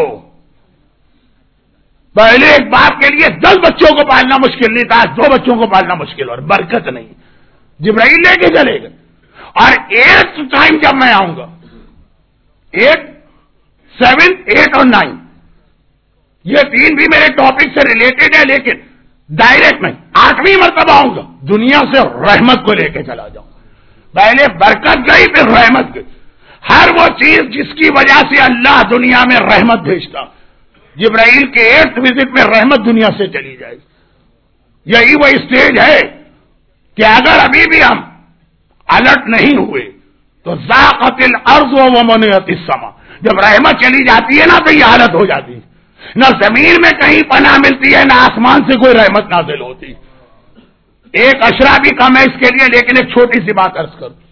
پہلے ایک باپ کے لیے دس بچوں کو پالنا مشکل نہیں تھا، دو بچوں کو پالنا مشکل، اور برکت نہیں، جبرائیل لے کے چلے گا۔ اور ایٹ ٹائم جب میں آؤں گا، ایٹ سیون ایٹ اور نائن، یہ تین بھی میرے ٹاپک سے ریلیٹڈ ہے لیکن ڈائریکٹ نہیں، آٹھویں مرتبہ آؤں گا دنیا سے رحمت کو لے کے چلا جاؤں گا۔ پہلے برکت گئی پھر رحمت گئی، ہر وہ چیز جس کی وجہ سے اللہ دنیا میں رحمت بھیجتا، جبرائیل کے ایٹھ وزٹ میں رحمت دنیا سے چلی جائے گی۔ یہی وہ اسٹیج ہے کہ اگر ابھی بھی ہم الرٹ نہیں ہوئے تو ذاقت الارض ومنعت السماء، جب رحمت چلی جاتی ہے نا تو یہ حالت ہو جاتی ہے، نہ زمین میں کہیں پناہ ملتی ہے، نہ آسمان سے کوئی رحمت نازل ہوتی۔ ایک اشرا بھی کم ہے اس کے لیے، لیکن ایک چھوٹی سی بات عرض کروں،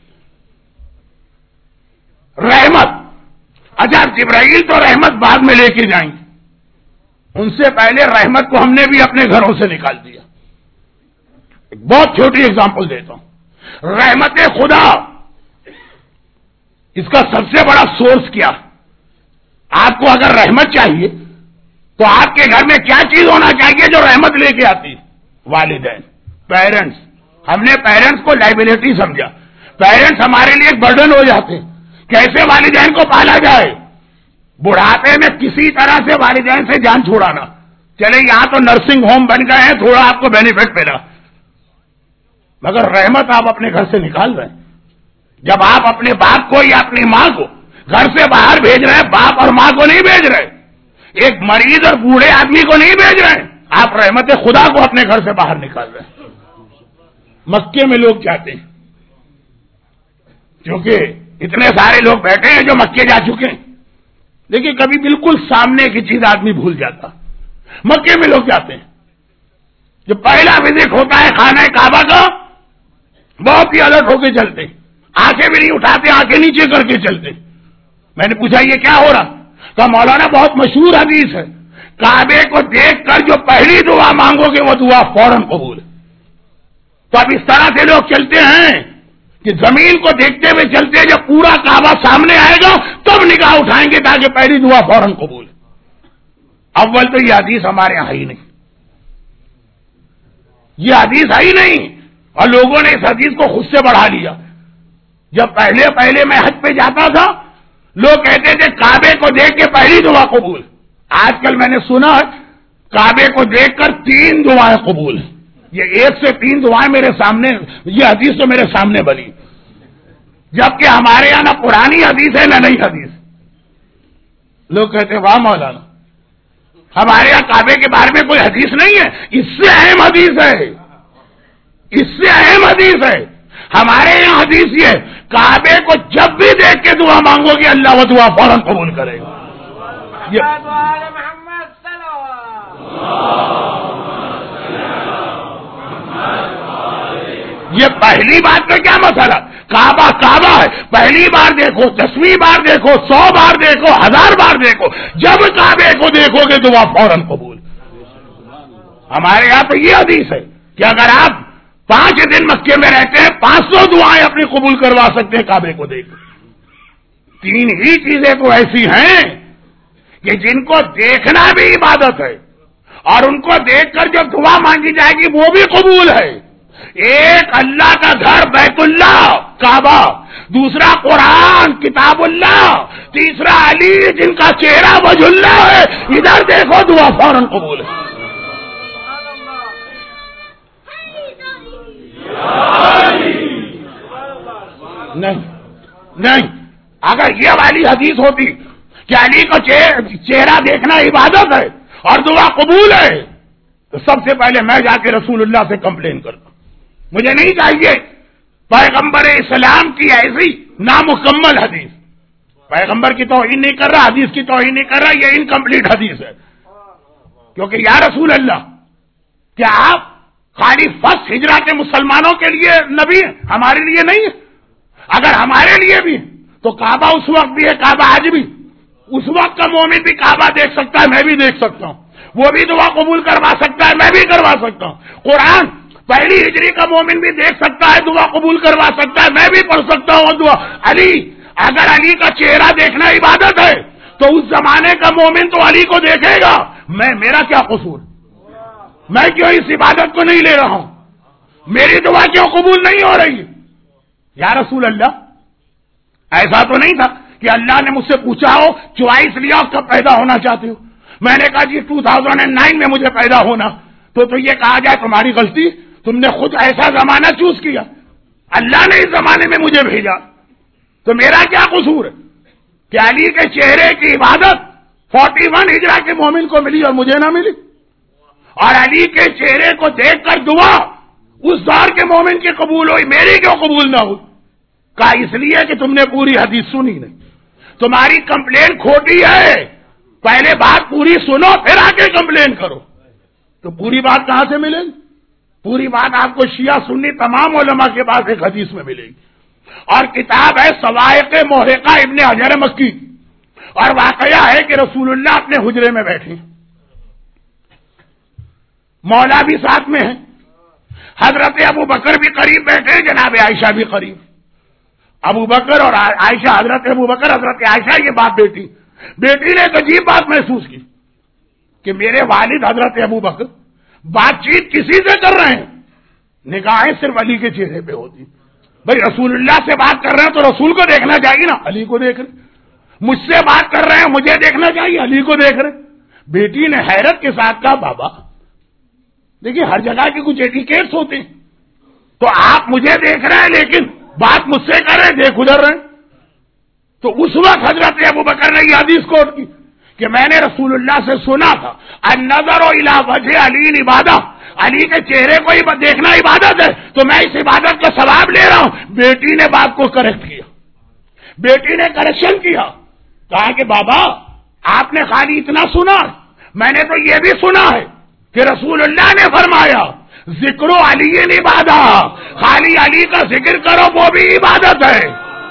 رحمت، اچھا جبرائیل تو رحمت بعد میں لے کے جائیں گے، ان سے پہلے رحمت کو ہم نے بھی اپنے گھروں سے نکال دیا۔ ایک بہت چھوٹی اگزامپل دیتا ہوں، رحمت خدا اس کا سب سے بڑا سورس کیا؟ آپ کو اگر رحمت چاہیے تو آپ کے گھر میں کیا چیز ہونا چاہیے جو رحمت لے کے آتی؟ والدین، پیرنٹس۔ ہم نے پیرنٹس کو لائبلٹی سمجھا، پیرنٹس ہمارے لیے ایک برڈن ہو جاتے ہیں۔ کیسے والدین کو پالا جائے؟ بڑھاپے میں کسی طرح سے والدین سے جان چھوڑانا، چلے یہاں تو نرسنگ ہوم بن گئے ہیں، تھوڑا آپ کو بینیفٹ ملا، مگر رحمت آپ اپنے گھر سے نکال رہے ہیں۔ جب آپ اپنے باپ کو یا اپنی ماں کو گھر سے باہر بھیج رہے ہیں، باپ اور ماں کو نہیں بھیج رہے، ایک مریض اور بوڑھے آدمی کو نہیں بھیج رہے ہیں، آپ رحمت خدا کو اپنے گھر سے باہر نکال رہے ہیں۔ مکے میں لوگ جاتے ہیں کیونکہ اتنے سارے لوگ بیٹھے ہیں جو مکے جا چکے ہیں، لیکن کبھی بالکل سامنے کی چیز آدمی بھول جاتا۔ مکے میں لوگ جاتے ہیں، جو پہلا وزٹ ہوتا ہے خانہ کعبہ کا، بہت ہی الرٹ ہو کے چلتے، آنکھیں بھی نہیں اٹھاتے، آنکھیں نیچے کر کے چلتے۔ میں نے پوچھا یہ کیا ہو رہا؟ کہا مولانا بہت مشہور حدیث ہے، کعبے کو دیکھ کر جو پہلی دعا مانگو گے وہ دعا فوراً قبول ہے۔ تو اب اس طرح سے لوگ چلتے ہیں کہ زمین کو دیکھتے ہوئے چلتے ہیں، جب پورا کعبہ سامنے آئے گا تب نگاہ اٹھائیں گے تاکہ پہلی دعا فوراً قبول ہے۔ اول تو یہ حدیث ہمارے یہاں ہی نہیں، یہ حدیث ہے ہی نہیں، اور لوگوں نے اس حدیث کو خود سے بڑھا لیا۔ جب پہلے پہلے میں حج پہ جاتا تھا لوگ کہتے تھے کعبے کو دیکھ کے پہلی دعا قبول، آج کل میں نے سنا کعبے کو دیکھ کر تین دعائیں قبول ہیں۔ یہ ایک سے تین دعائیں میرے سامنے، یہ حدیث تو میرے سامنے بنی، جبکہ ہمارے یہاں نہ پرانی حدیث ہے نہ نئی حدیث۔ لوگ کہتے ہیں واہ مولانا، ہمارے یہاں کعبے کے بارے میں کوئی حدیث نہیں ہے، اس سے اہم حدیث ہے، اس سے اہم حدیث ہے۔ ہمارے یہاں حدیث یہ ہے کعبے کو جب بھی دیکھ کے دعا مانگو گے اللہ وہ دعا فوراً قبول کرے گا۔ یہ پہلی بات کا کیا مسئلہ؟ کعبہ کعبہ ہے، پہلی بار دیکھو، دسویں بار دیکھو، سو بار دیکھو، ہزار بار دیکھو، جب کعبے کو دیکھو گے دعا فوراً قبول۔ ہمارے یہاں تو یہ حدیث ہے کہ اگر آپ پانچ دن مکے میں رہتے ہیں پانچ سو دعائیں اپنی قبول کروا سکتے ہیں کعبے کو دیکھ۔ تین ہی چیزیں تو ایسی ہیں کہ جن کو دیکھنا بھی عبادت ہے اور ان کو دیکھ کر جو دعا مانگی جائے گی وہ بھی قبول ہے۔ ایک اللہ کا گھر بیت اللہ کعبہ، دوسرا قرآن کتاب اللہ، تیسرا علی جن کا چہرہ وجہ اللہ ہے، ادھر دیکھو دعا فوراً قبول ہے۔ نہیں نہیں، اگر یہ والی حدیث ہوتی کہ علی کا چہرہ دیکھنا عبادت ہے اور دعا قبول ہے تو سب سے پہلے میں جا کے رسول اللہ سے کمپلین کرتا۔ مجھے نہیں چاہیے پیغمبر اسلام کی ایسی نامکمل حدیث۔ پیغمبر کی توہین نہیں کر رہا، حدیث کی توہین نہیں کر رہا، یہ انکمپلیٹ حدیث ہے۔ کیونکہ یا رسول اللہ، کیا آپ خالی فرسٹ ہجرہ کے مسلمانوں کے لیے نبی ہیں، ہمارے لیے نہیں ہے؟ اگر ہمارے لیے بھی تو کعبہ اس وقت بھی ہے، کعبہ آج بھی۔ اس وقت کا مومن بھی کعبہ دیکھ سکتا ہے، میں بھی دیکھ سکتا ہوں، وہ بھی دعا قبول کروا سکتا ہے، میں بھی کروا سکتا ہوں۔ قرآن پہلی ہجری کا مومن بھی دیکھ سکتا ہے، دعا قبول کروا سکتا ہے، میں بھی پڑھ سکتا ہوں دعا۔ علی، اگر علی کا چہرہ دیکھنا عبادت ہے تو اس زمانے کا مومن تو علی کو دیکھے گا، میں میرا کیا قصور؟ میں کیوں اس عبادت کو نہیں لے رہا ہوں؟ میری دعا کیوں قبول نہیں ہو رہی؟ یا رسول اللہ، ایسا تو نہیں تھا کہ اللہ نے مجھ سے پوچھا ہو چوائس لیا کب پیدا ہونا چاہتے ہو، میں نے کہا جی ٹو تھاؤزینڈ نائن میں مجھے پیدا ہونا، تو تو یہ کہا جائے تمہاری غلطی، تم نے خود ایسا زمانہ چوز کیا، اللہ نے اس زمانے میں مجھے بھیجا، تو میرا کیا قصور ہے کہ علی کے چہرے کی عبادت فورٹی ون ہجرہ کے مومن کو ملی اور مجھے نہ ملی، اور علی کے چہرے کو دیکھ کر دعا اس دور کے مومن کی قبول ہوئی، میری کیوں قبول نہ ہوئی؟ کہا اس لیے کہ تم نے پوری حدیث سنی نہیں، تمہاری کمپلین کھوٹی ہے، پہلے بات پوری سنو پھر آ کے کمپلین کرو۔ تو پوری بات کہاں سے ملے گی؟ پوری بات آپ کو شیعہ سنی تمام علماء کے پاس ایک حدیث میں ملے گی، اور کتاب ہے صواعق محرقہ ابن حجر مکی، اور واقعہ ہے کہ رسول اللہ اپنے حجرے میں بیٹھے، مولا بھی ساتھ میں ہے، حضرت ابو بکر بھی قریب بیٹھے، جناب عائشہ بھی قریب، ابو بکر اور عائشہ، حضرت ابو بکر حضرت عائشہ، یہ باپ بیٹی بیٹی نے ایک عجیب بات محسوس کی کہ میرے والد حضرت ابو بکر بات چیت کسی سے کر رہے ہیں، نگاہیں صرف علی کے چہرے پہ ہوتی، بھائی رسول اللہ سے بات کر رہے ہیں تو رسول کو دیکھنا چاہیے نا، علی کو دیکھ رہے، مجھ سے بات کر رہے ہیں مجھے دیکھنا چاہیے، علی کو دیکھ رہے۔ بیٹی نے حیرت کے ساتھ کہا بابا دیکھیے ہر جگہ کے کچھ ایٹیکیٹس ہوتے ہیں، تو آپ مجھے دیکھ رہے ہیں لیکن بات مجھ سے کر رہے ہیں، دیکھ ادھر رہے ہیں۔ تو اس وقت حضرت ابو بکر نے یہ حدیث کوٹ کی کہ میں نے رسول اللہ سے سنا تھا النظر الی وجہ علی عبادہ، علی کے چہرے کو ہی دیکھنا عبادت ہے، تو میں اس عبادت کا ثواب لے رہا ہوں۔ بیٹی نے بات کو کریکٹ کیا، بیٹی نے کریکشن کیا، کہا کہ بابا آپ نے خالی اتنا سنا، میں نے تو یہ بھی سنا ہے کہ رسول اللہ نے فرمایا ذکر علی عبادہ، خالی علی کا ذکر کرو وہ بھی عبادت ہے۔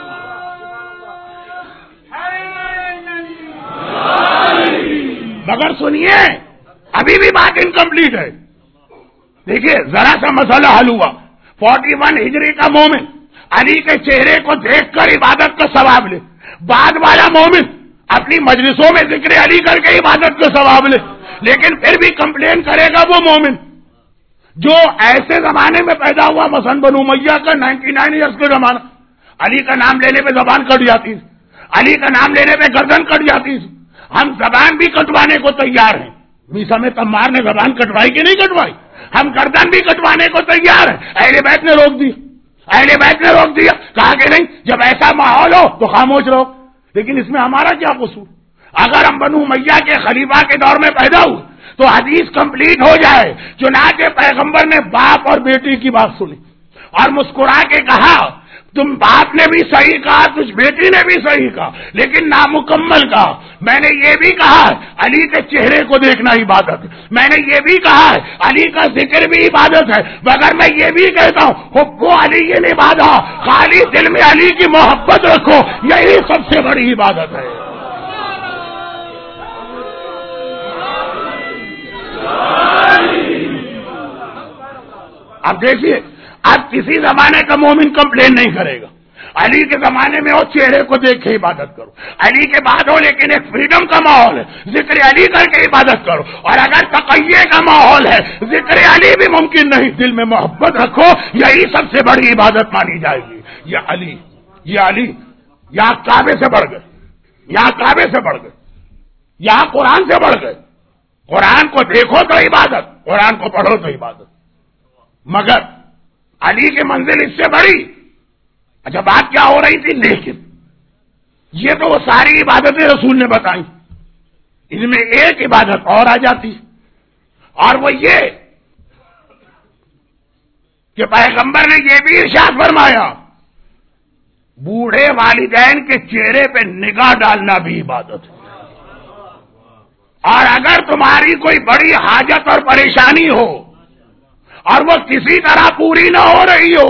مگر سنیے ابھی بھی بات انکمپلیٹ ہے، دیکھیے ذرا سا مسئلہ حل ہوا، فورٹی ون ہجری کا مومن علی کے چہرے کو دیکھ کر عبادت کا ثواب لے، بعد والا مومن اپنی مجلسوں میں ذکر علی کر کے عبادت کا ثواب لے، لیکن پھر بھی کمپلین کرے گا وہ مومن جو ایسے زمانے میں پیدا ہوا، مثلا بنو امیہ کا نائنٹی نائن ایئرس کا زمانہ، علی کا نام لینے پہ زبان کٹ جاتی، علی کا نام لینے پہ گردن کٹ جاتی، ہم زبان بھی کٹوانے کو تیار ہیں، میسا میں تمار نے زبان کٹوائی کہ نہیں کٹوائی، ہم گردن بھی کٹوانے کو تیار ہیں، اہل بیت نے روک دیا، اہل بیت نے روک دیا، کہا کہ نہیں جب ایسا ماحول ہو تو خاموش رہو، لیکن اس میں ہمارا کیا قصور؟ اگر ہم بنو امیہ کے خلیفہ کے دور میں پیدا ہوئے تو حدیث کمپلیٹ ہو جائے، چنانچہ پیغمبر نے باپ اور بیٹی کی بات سنی اور مسکرا کے کہا تم باپ نے بھی صحیح کہا، تجھ بیٹی نے بھی صحیح کہا، لیکن نامکمل کہا۔ میں نے یہ بھی کہا ہے علی کے چہرے کو دیکھنا عبادت ہے، میں نے یہ بھی کہا ہے علی کا ذکر بھی عبادت ہے، مگر میں یہ بھی کہتا ہوں حب علی عبادت، خالی دل میں علی کی محبت رکھو، یہی سب سے بڑی عبادت ہے۔ اب دیکھیے، اب کسی زمانے کا مومن کمپلین نہیں کرے گا، علی کے زمانے میں ہو چہرے کو دیکھ کے عبادت کرو، علی کے بعد ہو لیکن ایک فریڈم کا ماحول ہے، ذکر علی کر کے عبادت کرو، اور اگر تقیے کا ماحول ہے ذکر علی بھی ممکن نہیں، دل میں محبت رکھو، یہی سب سے بڑی عبادت مانی جائے گی۔ یہ علی یہ علی یہاں کعبے سے بڑھ گئے، یہاں کعبے سے بڑھ گئے، یہاں قرآن سے بڑھ گئے۔ قرآن کو دیکھو تو عبادت، قرآن کو پڑھو تو عبادت، مگر علی کی منزل اس سے بڑی۔ اچھا بات کیا ہو رہی تھی؟ لیکن یہ تو وہ ساری عبادتیں رسول نے بتائی، ان میں ایک عبادت اور آ جاتی، اور وہ یہ کہ پیغمبر نے یہ بھی ارشاد فرمایا بوڑھے والدین کے چہرے پہ نگاہ ڈالنا بھی عبادت ہے، اور اگر تمہاری کوئی بڑی حاجت اور پریشانی ہو اور وہ کسی طرح پوری نہ ہو رہی ہو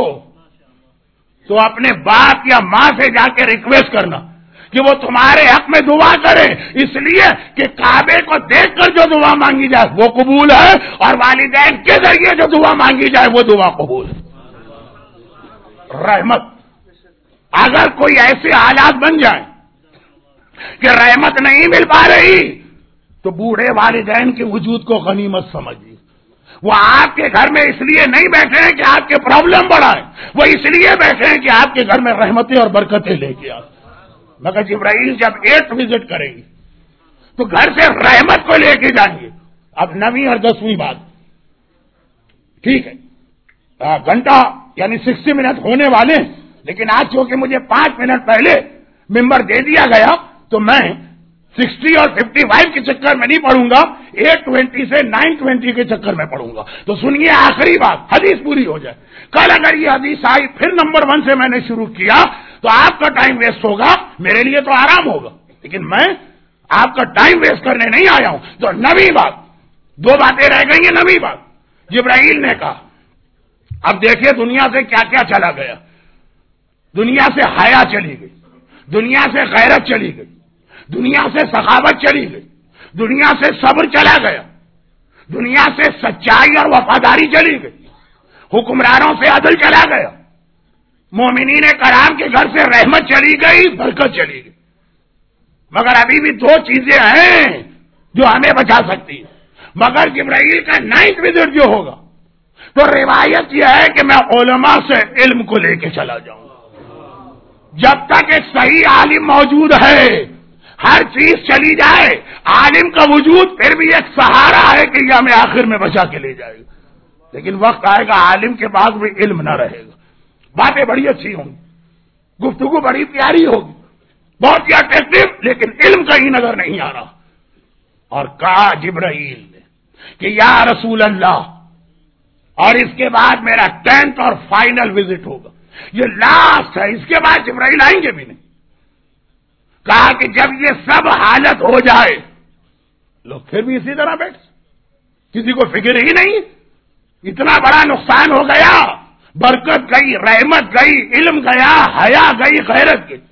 تو اپنے باپ یا ماں سے جا کے ریکویسٹ کرنا کہ وہ تمہارے حق میں دعا کرے، اس لیے کہ کعبے کو دیکھ کر جو دعا مانگی جائے وہ قبول ہے، اور والدین کے ذریعے جو دعا مانگی جائے وہ دعا قبول ہے۔ رحمت، اگر کوئی ایسے حالات بن جائیں کہ رحمت نہیں مل پا رہی تو بوڑھے والدین کے وجود کو غنیمت سمجھیے۔ وہ آپ کے گھر میں اس لیے نہیں بیٹھے ہیں کہ آپ کے پرابلم بڑھائیں، وہ اس لیے بیٹھے ہیں کہ آپ کے گھر میں رحمتیں اور برکتیں لے کے آئیں۔ مگر جبرائیل جب ایٹ وزٹ کریں گی تو گھر سے رحمت کو لے کے جائیں گے۔ اب نویں اور دسویں بات ٹھیک ہے، گھنٹہ یعنی سکسٹی منٹ ہونے والے ہیں، لیکن آج چونکہ مجھے پانچ منٹ پہلے ممبر دے دیا گیا تو میں سکسٹی اور ففٹی فائیو کے چکر میں نہیں پڑھوں گا، ایٹ ٹوینٹی سے نائن ٹوینٹی کے چکر میں پڑھوں گا۔ تو سنیے آخری بات، حدیث پوری ہو جائے۔ کل اگر یہ حدیث آئی پھر نمبر ون سے میں نے شروع کیا تو آپ کا ٹائم ویسٹ ہوگا، میرے لیے تو آرام ہوگا، لیکن میں آپ کا ٹائم ویسٹ کرنے نہیں آیا ہوں۔ تو نویں بات، دو باتیں رہ گئی ہیں۔ نویں بات، جبرائیل نے کہا اب دیکھیے دنیا سے کیا کیا چلا گیا، دنیا سے حیا چلی گئی، دنیا سے غیرت چلی گئی، دنیا سے سخاوت چلی گئی، دنیا سے صبر چلا گیا، دنیا سے سچائی اور وفاداری چلی گئی، حکمرانوں سے عدل چلا گیا، مومنین کرام کے گھر سے رحمت چلی گئی، برکت چلی گئی، مگر ابھی بھی دو چیزیں ہیں جو ہمیں بچا سکتی ہیں۔ مگر جبرائیل کا نائنتھ وزٹ جو ہوگا تو روایت یہ ہے کہ میں علماء سے علم کو لے کے چلا جاؤں گا۔ جب تک ایک صحیح عالم موجود ہے ہر چیز چلی جائے، عالم کا وجود پھر بھی ایک سہارا ہے کہ یہ ہمیں آخر میں بچا کے لے جائے گا، لیکن وقت آئے گا عالم کے پاس بھی علم نہ رہے گا۔ باتیں بڑی اچھی ہوں گی، گفتگو بڑی پیاری ہوگی، بہت ہی اٹریکٹیو، لیکن علم کہیں نظر نہیں آ رہا۔ اور کہا جبرائیل نے کہ یا رسول اللہ، اور اس کے بعد میرا ٹینتھ اور فائنل وزٹ ہوگا، یہ لاسٹ ہے، اس کے بعد جبرائیل آئیں گے بھی نہیں۔ کہا کہ جب یہ سب حالت ہو جائے لوگ پھر بھی اسی طرح بیٹھ، کسی کو فکر ہی نہیں، اتنا بڑا نقصان ہو گیا، برکت گئی، رحمت گئی، علم گیا، حیا گئی، غیرت گئی۔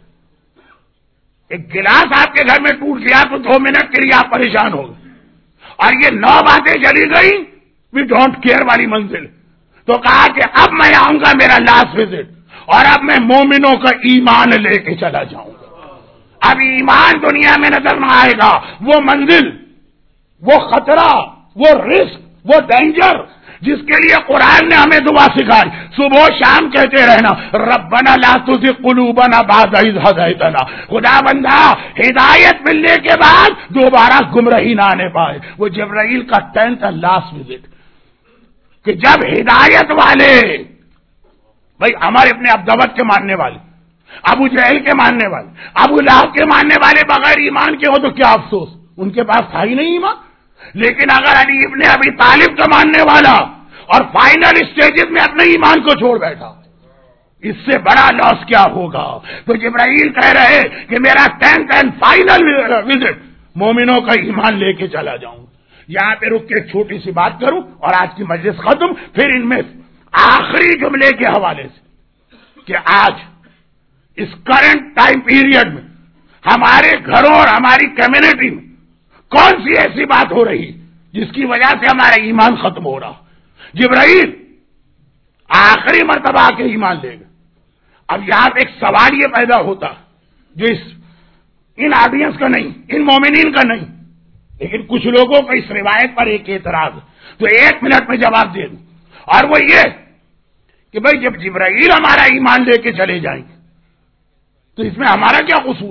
ایک گلاس آپ کے گھر میں ٹوٹ گیا تو دو منٹ کے لیے آپ پریشان ہو گئے، اور یہ نو باتیں چلی گئی، وی ڈونٹ کیئر والی منزل۔ تو کہا کہ اب میں آؤں گا میرا لاسٹ وزٹ، اور اب میں مومنوں کا ایمان لے کے چلا جاؤں گا۔ اب ایمان دنیا میں نظر نہ آئے گا، وہ منزل، وہ خطرہ، وہ رسک، وہ ڈینجر جس کے لیے قرآن نے ہمیں دعا سکھائی، صبح و شام کہتے رہنا ربنا لا تزغ قلوبنا بعد اذ ہدیتنا، خدا بندہ ہدایت ملنے کے بعد دوبارہ گمراہی نہ آنے پائے۔ وہ جبرائیل کا ٹینتھ اور لاسٹ وزٹ کہ جب ہدایت والے، بھائی ہمارے اپنے عبدالوت کے ماننے والے، ابو جہل کے ماننے والے، ابو لہب کے ماننے والے بغیر ایمان کے ہو تو کیا افسوس، ان کے پاس تھا ہی نہیں ایمان۔ لیکن اگر علی ابن ابی طالب کا ماننے والا اور فائنل اسٹیجز میں اپنے ایمان کو چھوڑ بیٹھا اس سے بڑا لاس کیا ہوگا؟ تو جبرائیل کہہ رہے کہ میرا ٹینتھ اینڈ فائنل وزٹ مومنوں کا ایمان لے کے چلا جاؤں. یہاں پہ رک کے ایک چھوٹی سی بات کروں اور آج کی مجلس ختم. پھر ان میں آخری جملے کے حوالے سے کہ آج اس کرنٹ ٹائم پیریڈ میں ہمارے گھروں اور ہماری کمیونٹی میں کون سی ایسی بات ہو رہی جس کی وجہ سے ہمارا ایمان ختم ہو رہا؟ جبرائیل آخری مرتبہ آ کے ایمان لے گا. اب یہاں پہ ایک سوال یہ پیدا ہوتا جو اس ان آڈینس کا نہیں، ان مومنین کا نہیں، لیکن کچھ لوگوں کو اس روایت پر ایک اعتراض، تو ایک منٹ میں جواب دے دوں. اور وہ یہ کہ بھائی جب جبرائیل ہمارا ایمان لے کے چلے جائیں گے تو اس میں ہمارا کیا قصور؟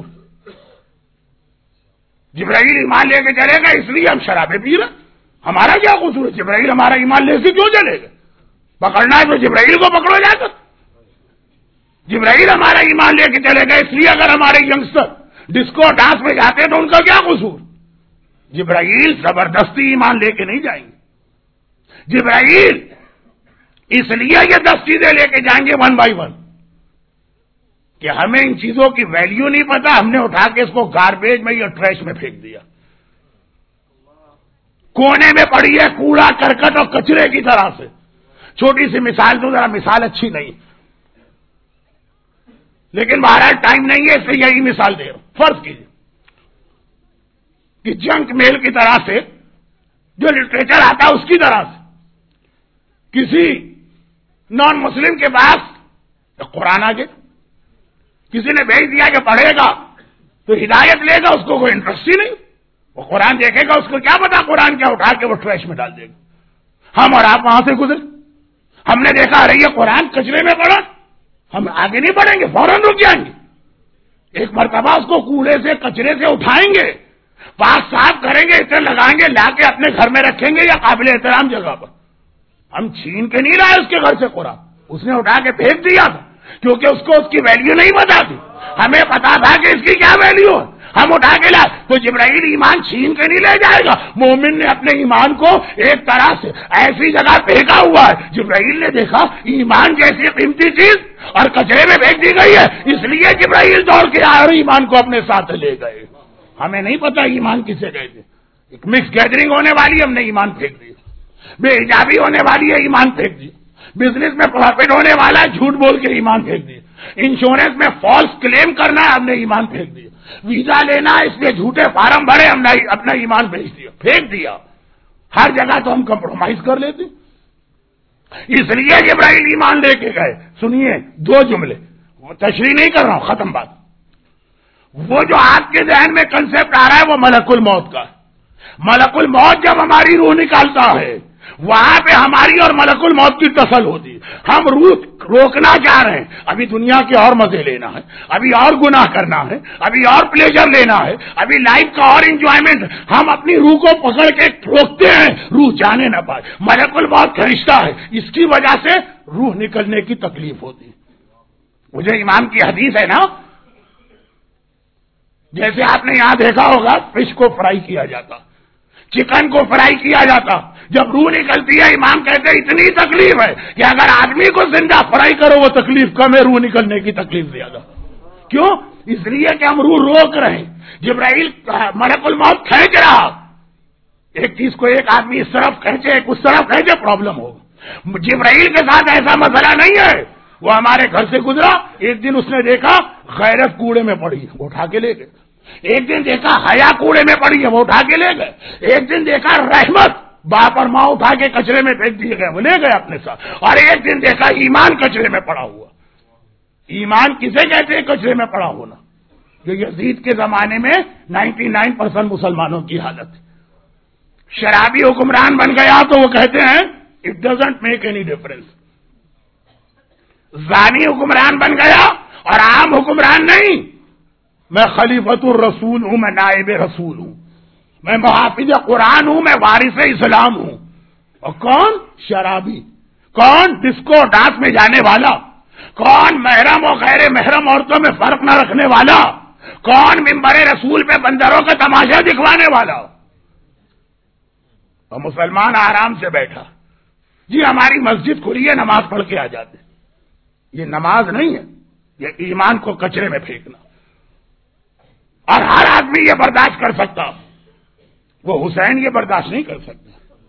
جبرائیل ایمان لے کے چلے گا اس لیے ہم شرابیں پی رہے، ہمارا کیا قصور ہے؟ جبرائیل ہمارا ایمان لے کے کیوں چلے گا؟ پکڑنا ہے تو جبرائیل کو پکڑو جا کر. جبرائیل ہمارا ایمان لے کے چلے گا اس لیے اگر ہمارے ینگسٹر ڈسکو ڈانس میں جاتے ہیں تو ان کا کیا قصور؟ جبرائیل زبردستی ایمان لے کے نہیں جائیں گے. جبرائیل اس لیے یہ دس چیزیں لے کے جائیں گے ون بائی ون کہ ہمیں ان چیزوں کی ویلیو نہیں پتا، ہم نے اٹھا کے اس کو گاربیج میں یا ٹریش میں پھینک دیا، کونے میں پڑی ہے کوڑا کرکٹ اور کچرے کی طرح سے. چھوٹی سی مثال دوں، ذرا مثال اچھی نہیں لیکن بہرحال ٹائم نہیں ہے اس لیے یہی مثال دے رہا ہوں. فرض کیجیے کہ جنک میل کی طرح سے جو لٹریچر آتا ہے اس کی طرح سے کسی نان مسلم کے پاس قرآن آ گیا، کسی نے بھیج دیا کہ پڑھے گا تو ہدایت لے گا، اس کو کوئی انٹرسٹ ہی نہیں، وہ قرآن دیکھے گا، اس کو کیا پتا قرآن کیا، اٹھا کے وہ ٹریش میں ڈال دے گا. ہم اور آپ وہاں سے گزرے، ہم نے دیکھا ارے یہ قرآن کچرے میں پڑا، ہم آگے نہیں بڑھیں گے، فوراً رک جائیں گے. ایک مرتبہ اس کو کوڑے سے کچرے سے اٹھائیں گے، پاک صاف کریں گے، اتنے لگائیں گے، لا کے اپنے گھر میں رکھیں گے یا قابل احترام جگہ پر. ہم چھین کے نہیں لائے اس کے گھر سے قرآن، اس نے اٹھا کے پھینک دیا تھا کیونکہ اس کو اس کی ویلیو نہیں پتا تھی، ہمیں پتا تھا کہ اس کی کیا ویلیو ہے، ہم اٹھا کے لائے. تو جبرائیل ایمان چھین کے نہیں لے جائے گا. مومن نے اپنے ایمان کو ایک طرح سے ایسی جگہ پھینکا ہوا ہے، جبرائیل نے دیکھا ایمان جیسی قیمتی چیز اور کچرے میں پھینک دی گئی ہے، اس لیے جبرائیل دوڑ کے آئے اور ایمان کو اپنے ساتھ لے گئے. ہمیں نہیں پتا ایمان کسے کہتے، ایک مکس گیدرنگ ہونے والی ہم نے ایمان پھینک دیا، بے حجابی ہونے والی ہے ایمان پھینک دیا، بزنس میں پروفٹ ہونے والا ہے جھوٹ بول کے ایمان پھینک دیا، انشورنس میں فالس کلیم کرنا ہے ہم نے ایمان پھینک دیا، ویزا لینا ہے اس لیے جھوٹے فارم بھرے ہم نے اپنا ایمان بھیج دیا، پھینک دیا. ہر جگہ تو ہم کمپرومائز کر لیتے، اس لیے جبرائیل ایمان لے کے گئے. سنیے دو جملے، تشریح نہیں کر رہا ہوں، ختم بات. وہ جو آپ کے ذہن میں کنسپٹ آ رہا ہے وہ ملک الموت کا ہے. ملک الموت جب ہماری روح نکالتا ہے وہاں پہ ہماری اور ملک الموت کی تصل ہوتی ہے. ہم روح روکنا چاہ رہے ہیں، ابھی دنیا کے اور مزے لینا ہے، ابھی اور گناہ کرنا ہے، ابھی اور پلیجر لینا ہے، ابھی لائف کا اور انجوائمنٹ، ہم اپنی روح کو پکڑ کے روکتے ہیں روح جانے نہ پائے. ملک الموت کھینچتا ہے، اس کی وجہ سے روح نکلنے کی تکلیف ہوتی ہے. مجھے امام کی حدیث ہے نا، جیسے آپ نے یہاں دیکھا ہوگا فش کو فرائی کیا جاتا، چکن کو فرائی کیا جاتا، جب روح نکلتی ہے امام کہتے ہیں اتنی تکلیف ہے کہ اگر آدمی کو زندہ فرائی کرو وہ تکلیف کم ہے، روح نکلنے کی تکلیف زیادہ. کیوں؟ اس لیے کہ ہم روح روک رہے ہیں. جبرائیل ملک الموت کھینچ رہا، ایک چیز کو ایک آدمی اس طرف کھینچے ایک اس طرف کھینچے پرابلم ہوگا. جبرائیل کے ساتھ ایسا مسئلہ نہیں ہے. وہ ہمارے گھر سے گزرا، ایک دن اس نے دیکھا غیرت کوڑے میں پڑی، وہ اٹھا کے لے گئے. ایک دن دیکھا حیا کوڑے میں پڑی ہے، وہ اٹھا کے لے گئے. ایک دن دیکھا رحمت باپ اور ماں اٹھا کے کچرے میں پھینک دیے گئے، وہ لے گئے اپنے ساتھ. اور ایک دن دیکھا ایمان کچرے میں پڑا ہوا. ایمان کسے کہتے ہیں کچرے میں پڑا ہونا؟ جو یزید کے زمانے میں نائنٹی نائن پرسینٹ مسلمانوں کی حالت ہے. شرابی حکمران بن گیا تو وہ کہتے ہیں it doesn't make any difference. زانی حکمران بن گیا اور عام حکمران نہیں، میں خلیفۃ الرسول ہوں، میں نائب رسول ہوں، میں محافظ قرآن ہوں، میں وارث اسلام ہوں. اور کون؟ شرابی. کون؟ ڈسکو ڈانس میں جانے والا. کون؟ محرم اور غیر محرم عورتوں میں فرق نہ رکھنے والا. کون؟ ممبر رسول پہ بندروں کا تماشا دکھوانے والا. اور مسلمان آرام سے بیٹھا، جی ہماری مسجد کھلی ہے نماز پڑھ کے آ جاتے. یہ نماز نہیں ہے، یہ ایمان کو کچرے میں پھینکنا. اور ہر آدمی یہ برداشت کر سکتا، وہ حسین یہ برداشت نہیں کر سکتا.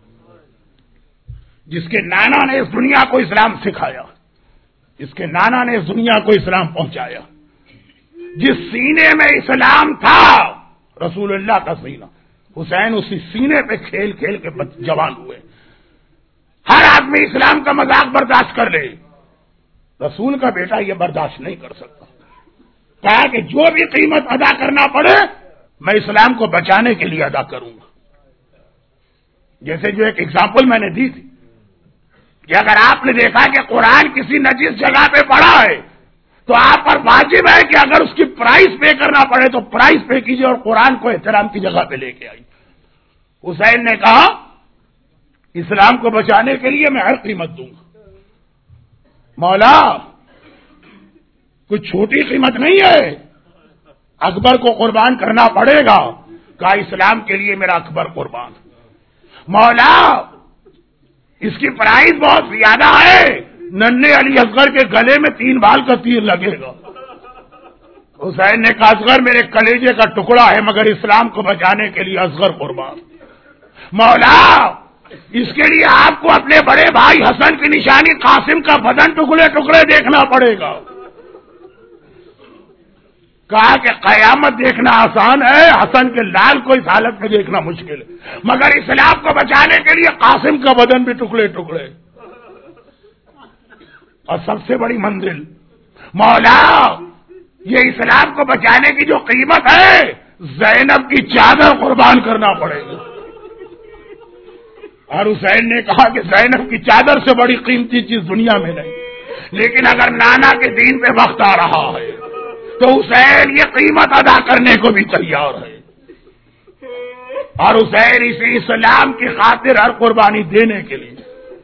جس کے نانا نے اس دنیا کو اسلام سکھایا، جس کے نانا نے اس دنیا کو اسلام پہنچایا، جس سینے میں اسلام تھا، رسول اللہ کا سینہ، حسین اسی سینے پہ کھیل کھیل کے جوان ہوئے. ہر آدمی اسلام کا مذاق برداشت کر لے، رسول کا بیٹا یہ برداشت نہیں کر سکتا. کہا کہ جو بھی قیمت ادا کرنا پڑے میں اسلام کو بچانے کے لیے ادا کروں گا. جیسے جو ایک ایگزامپل میں نے دی تھی کہ اگر آپ نے دیکھا کہ قرآن کسی نجیس جگہ پہ پڑا ہے تو آپ پر واجب ہے کہ اگر اس کی پرائز پے کرنا پڑے تو پرائز پے کیجیے اور قرآن کو احترام کی جگہ پہ لے کے آئیے. حسین نے کہا اسلام کو بچانے کے لیے میں ہر قیمت دوں گا. مولا کوئی چھوٹی قیمت نہیں ہے، اکبر کو قربان کرنا پڑے گا. کہا اسلام کے لیے میرا اکبر قربان. مولا اس کی پرائز بہت زیادہ ہے، ننھے علی اصغر کے گلے میں تین بال کا تیر لگے گا. حسین نے کہا اصغر میرے کلیجے کا ٹکڑا ہے مگر اسلام کو بچانے کے لیے اصغر قربان. مولا اس کے لیے آپ کو اپنے بڑے بھائی حسن کی نشانی قاسم کا بدن ٹکڑے ٹکڑے دیکھنا پڑے گا. کہا کہ قیامت دیکھنا آسان ہے، حسن کے لال کو اس حالت میں دیکھنا مشکل ہے، مگر اسلام کو بچانے کے لیے قاسم کا بدن بھی ٹکڑے ٹکڑے. اور سب سے بڑی منزل مولا یہ اسلام کو بچانے کی جو قیمت ہے زینب کی چادر قربان کرنا پڑے گا. اور حسین نے کہا کہ زینب کی چادر سے بڑی قیمتی چیز دنیا میں نہیں، لیکن اگر نانا کے دین پہ وقت آ رہا ہے تو حسین یہ قیمت ادا کرنے کو بھی تیار ہے. اور حسین اسی اسلام کی خاطر ہر قربانی دینے کے لیے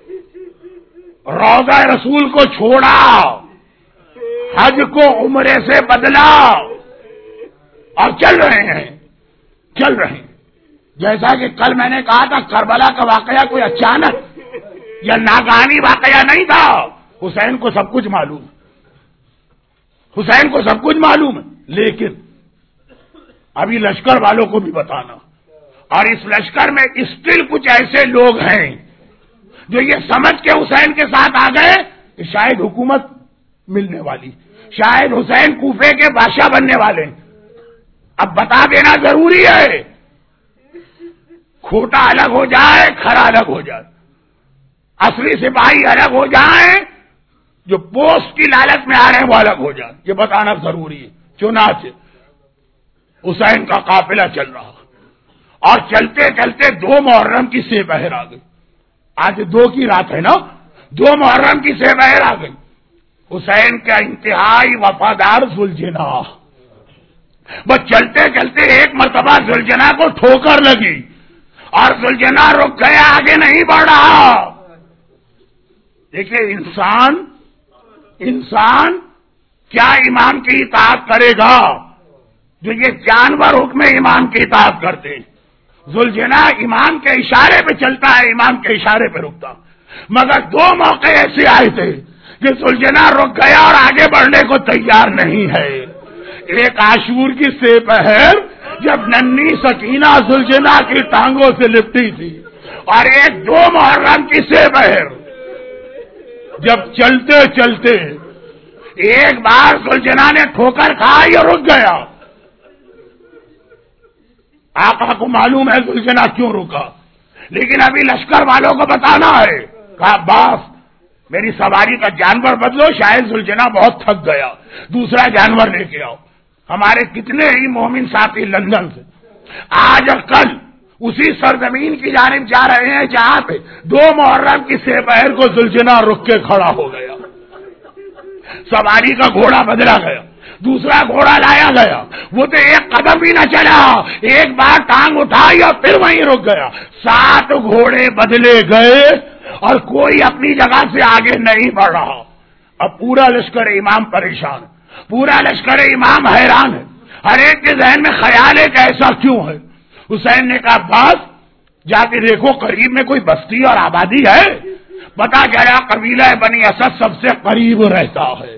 روضہ رسول کو چھوڑا، حج کو عمرے سے بدلا اور چل رہے ہیں چل رہے ہیں جیسا کہ کل میں نے کہا تھا کربلا کا واقعہ کوئی اچانک یا ناگہانی واقعہ نہیں تھا. حسین کو سب کچھ معلوم حسین کو سب کچھ معلوم ہے، لیکن ابھی لشکر والوں کو بھی بتانا. اور اس لشکر میں اسٹل کچھ ایسے لوگ ہیں جو یہ سمجھ کے حسین کے ساتھ آ گئے کہ شاید حکومت ملنے والی، شاید حسین کوفے کے بادشاہ بننے والے. اب بتا دینا ضروری ہے، کھوٹا الگ ہو جائے کھرا الگ ہو جائے، اصلی سپاہی الگ ہو جائیں، جو پوسٹ کی لالچ میں آ رہے ہیں وہ الگ ہو جائے، یہ بتانا ضروری ہے. چنانچہ حسین کا قافلہ چل رہا اور چلتے چلتے دو محرم کی سہ بہر آ گئی. آج دو کی رات ہے نا، دو محرم کی سہ بہر آ گئی. حسین کا انتہائی وفادار ذوالجنا بس چلتے چلتے ایک مرتبہ ذوالجنا کو ٹھوکر لگی اور ذوالجنا رک گیا، آگے نہیں بڑھ رہا. دیکھیے انسان انسان کیا امام کی اطاعت کرے گا جو یہ جانور حکم امام کی اطاعت کرتے. ذوالجنا امام کے اشارے پہ چلتا ہے، امام کے اشارے پہ رکتا، مگر دو موقع ایسے آئے تھے کہ ذوالجنا رک گیا اور آگے بڑھنے کو تیار نہیں ہے. ایک عاشور کی سہ پہر جب ننھی سکینہ ذوالجنا کی ٹانگوں سے لپٹی تھی، اور ایک دو محرم کی سہ پہر جب چلتے چلتے ایک بار ذوالجنا نے ٹھوکر کھائی اور رک گیا. آقا کو معلوم ہے ذوالجنا کیوں رکا، لیکن ابھی لشکر والوں کو بتانا ہے. کہا باس میری سواری کا جانور بدلو، شاید ذوالجنا بہت تھک گیا، دوسرا جانور لے کے آؤ. ہمارے کتنے ہی مومن ساتھی لندن سے آج اور کل اسی سرزمین کی جانب جا رہے ہیں جہاں پہ دو محرم کی سہ پہر کو ذوالجنا رک کے کھڑا ہو گیا. سواری کا گھوڑا بدلا گیا، دوسرا گھوڑا لایا گیا، وہ تو ایک قدم بھی نہ چلا، ایک بار ٹانگ اٹھائی اور پھر وہیں رک گیا. سات گھوڑے بدلے گئے اور کوئی اپنی جگہ سے آگے نہیں بڑھ رہا. اب پورا لشکر امام پریشان، پورا لشکر امام حیران ہے. ہر ایک کے ذہن میں خیال ہے کہ ایسا کیوں ہے. حسین نے کہا بس جا کے دیکھو قریب میں کوئی بستی اور آبادی ہے، پتا چلا قبیلہ بنی اسد سب سے قریب رہتا ہے.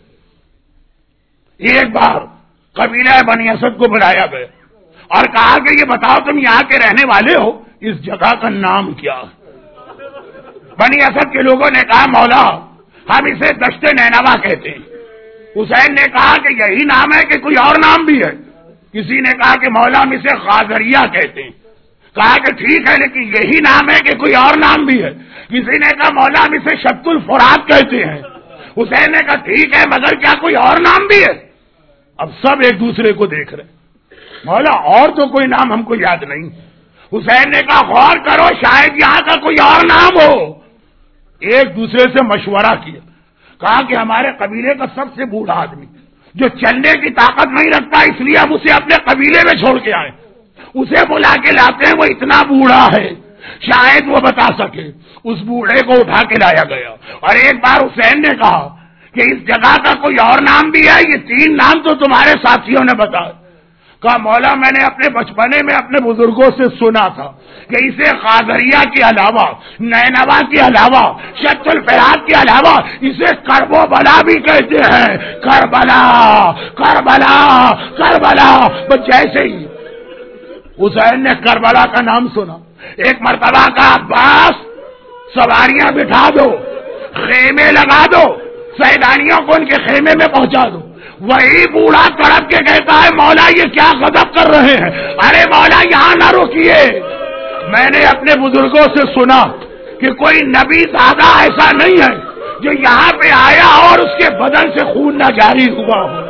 ایک بار قبیلہ بنی اسد کو بلایا گیا اور کہا کہ یہ بتاؤ تم یہاں کے رہنے والے ہو, اس جگہ کا نام کیا ہے؟ بنی اسد کے لوگوں نے کہا مولا ہم اسے دشت نینوا کہتے ہیں. حسین نے کہا کہ یہی نام ہے کہ کوئی اور نام بھی ہے؟ کسی نے کہا کہ مولا ہم اسے غازریہ کہتے ہیں. کہا کہ ٹھیک ہے لیکن یہی نام ہے کہ کوئی اور نام بھی ہے؟ کسی نے کہا مولا ہم اسے شط الفرات کہتے ہیں. حسین نے کہا ٹھیک ہے مگر کیا کوئی اور نام بھی ہے؟ اب سب ایک دوسرے کو دیکھ رہے, مولا اور تو کوئی نام ہم کو یاد نہیں. حسین نے کہا غور کرو شاید یہاں کا کوئی اور نام ہو. ایک دوسرے سے مشورہ کیا, کہا کہ ہمارے قبیلے کا سب سے بوڑھا آدمی جو چلنے کی طاقت نہیں رکھتا اس لیے ہم اسے اپنے قبیلے میں چھوڑ کے آئے, اسے بلا کے لاتے ہیں, وہ اتنا بوڑھا ہے شاید وہ بتا سکے. اس بوڑھے کو اٹھا کے لایا گیا اور ایک بار حسین نے کہا کہ اس جگہ کا کوئی اور نام بھی ہے؟ یہ تین نام تو تمہارے ساتھیوں نے بتایا. کہا مولا میں نے اپنے بچپنے میں اپنے بزرگوں سے سنا تھا کہ اسے غازریہ کے علاوہ, نینوا کے علاوہ, شط الفرات کے علاوہ اسے کرب و بلا بھی کہتے ہیں. کربلا کربلا کربلا. بس جیسے ہی حسین نے کربلا کا نام سنا, ایک مرتبہ کا عباس سواریاں بٹھا دو, خیمے لگا دو, سیدانیوں کو ان کے خیمے میں پہنچا دو. وہی بوڑھا تڑپ کے کہتا ہے مولا یہ کیا غضب کر رہے ہیں؟ ارے مولا یہاں نہ روکیے, میں نے اپنے بزرگوں سے سنا کہ کوئی نبی زیادہ ایسا نہیں ہے جو یہاں پہ آیا اور اس کے بدن سے خون نہ جاری ہوا ہو.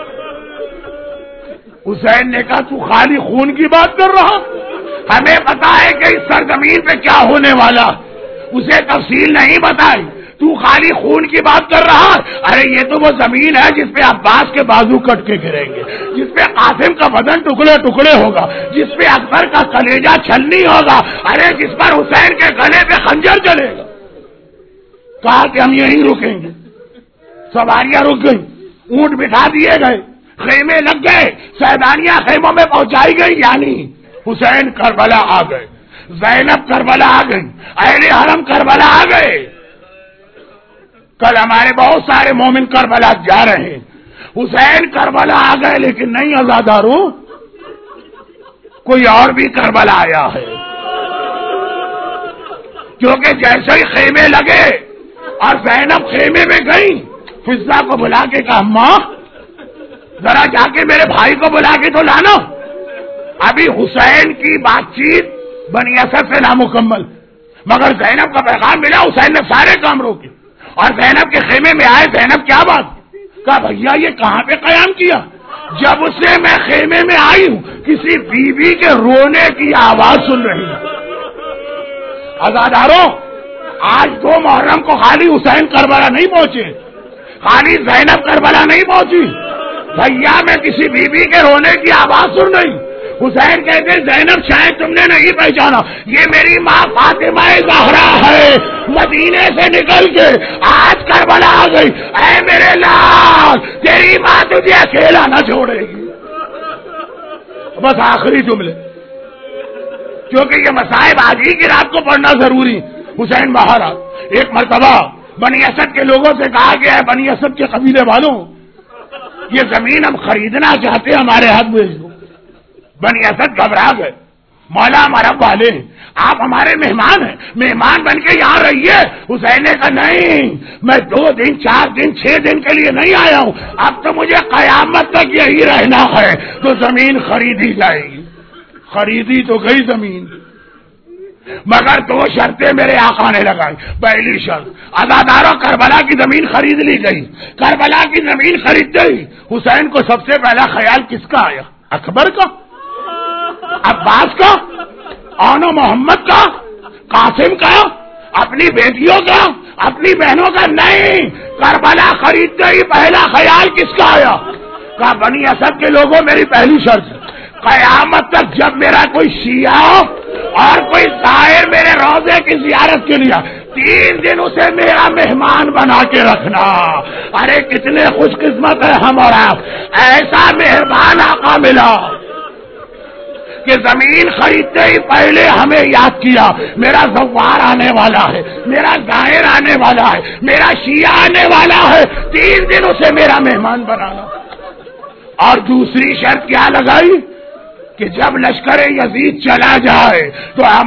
حسین نے کہا تو خالی خون کی بات کر رہا, ہمیں پتا ہے کہ اس سرزمین پہ کیا ہونے والا, اسے تفصیل نہیں بتائی, تو خالی خون کی بات کر رہا. ارے یہ تو وہ زمین ہے جس پہ عباس کے بازو کٹ کے گریں گے, جس پہ قاسم کا بدن ٹکڑے ٹکڑے ہوگا, جس پہ اکبر کا کلیجہ چھلنی ہوگا, ارے جس پر حسین کے گلے پہ خنجر چلے گا. کہا کہ ہم یہیں رکیں گے. سواریاں رک گئی, اونٹ بٹھا دیے گئے, خیمے لگ گئے, سیدانیاں خیموں میں پہنچائی گئی. یعنی حسین کربلا آ گئے, زینب کربلا آ گئی, اہل حرم کربلا آ گئے. کل ہمارے بہت سارے مومن کربلا جا رہے ہیں, حسین کربلا آ گئے لیکن نہیں آزادارو, کوئی اور بھی کربلا آیا ہے. کیونکہ جیسے ہی خیمے لگے اور زینب خیمے میں گئی, فضا کو بلا کے کہا ماں ذرا جا کے میرے بھائی کو بلا کے تو لانا. ابھی حسین کی بات چیت بنی اسد سے نامکمل, مگر زینب کا پیغام ملا. حسین نے سارے کام روکے اور زینب کے خیمے میں آئے. زینب کیا بات؟ کہا بھیا یہ کہاں پہ قیام کیا؟ جب سے میں خیمے میں آئی ہوں کسی بیوی بی کے رونے کی آواز سن رہی ہوں. عزاداروں آج دو محرم کو خالی حسین کربلا نہیں پہنچے, خالی زینب کربلا نہیں پہنچی. بھیا میں کسی بیوی بی کے رونے کی آواز سن رہی. حسین کہتے زینب شاید تم نے نہیں پہچانا, یہ میری ماں فاطمہ زہرا ہے, مدینے سے نکل کے آج کربلا آ گئی. اے میرے لال تیری ماں تجھے اکیلا نہ چھوڑے گی. بس آخری جملے, کیونکہ یہ مصائب آج ہی کی رات کو پڑھنا ضروری. حسین باہر آ, ایک مرتبہ بنی اسد کے لوگوں سے کہا گیا ہے بنی اسد کے قبیلے والوں یہ زمین ہم خریدنا چاہتے ہیں, ہمارے ہاتھ بھیج دو. بنی اسد گھبرا گئے, مولا ہمارا والے ہیں, آپ ہمارے مہمان ہیں, مہمان بن کے یہاں رہیے. حسین نے کہا نہیں, میں دو دن چار دن چھ دن کے لیے نہیں آیا ہوں, اب تو مجھے قیامت تک یہی رہنا ہے. تو زمین خریدی جائے گی. خریدی تو گئی زمین, مگر دو شرطیں میرے آقا نے لگائی. پہلی شرط عزاداروں کربلا کی زمین خرید لی گئی. کربلا کی زمین خرید گئی. حسین کو سب سے پہلا خیال کس کا آیا؟ اکبر کا, عباس کا, آنو محمد کا, قاسم کا, اپنی بیٹیوں کا, اپنی بہنوں کا. نہیں, کربلا خرید گئی. پہلا خیال کس کا آیا؟ کہا بنی اسد کے لوگوں میری پہلی شرط قیامت تک جب میرا کوئی شیعہ اور کوئی زائر میرے روضے کی زیارت کے لیے تین دن اسے میرا مہمان بنا کے رکھنا. ارے کتنے خوش قسمت ہے ہم اور آپ, ایسا مہربان آقا ملا. کہ زمین خریدتے ہی پہلے ہمیں یاد کیا میرا زوار آنے والا ہے، میرا زائر آنے والا ہے، میرا شیعہ آنے والا ہے، تین دن اسے میرا مہمان بنانا. اور دوسری شرط کیا لگائی کہ جب لشکر یزید چلا جائے تو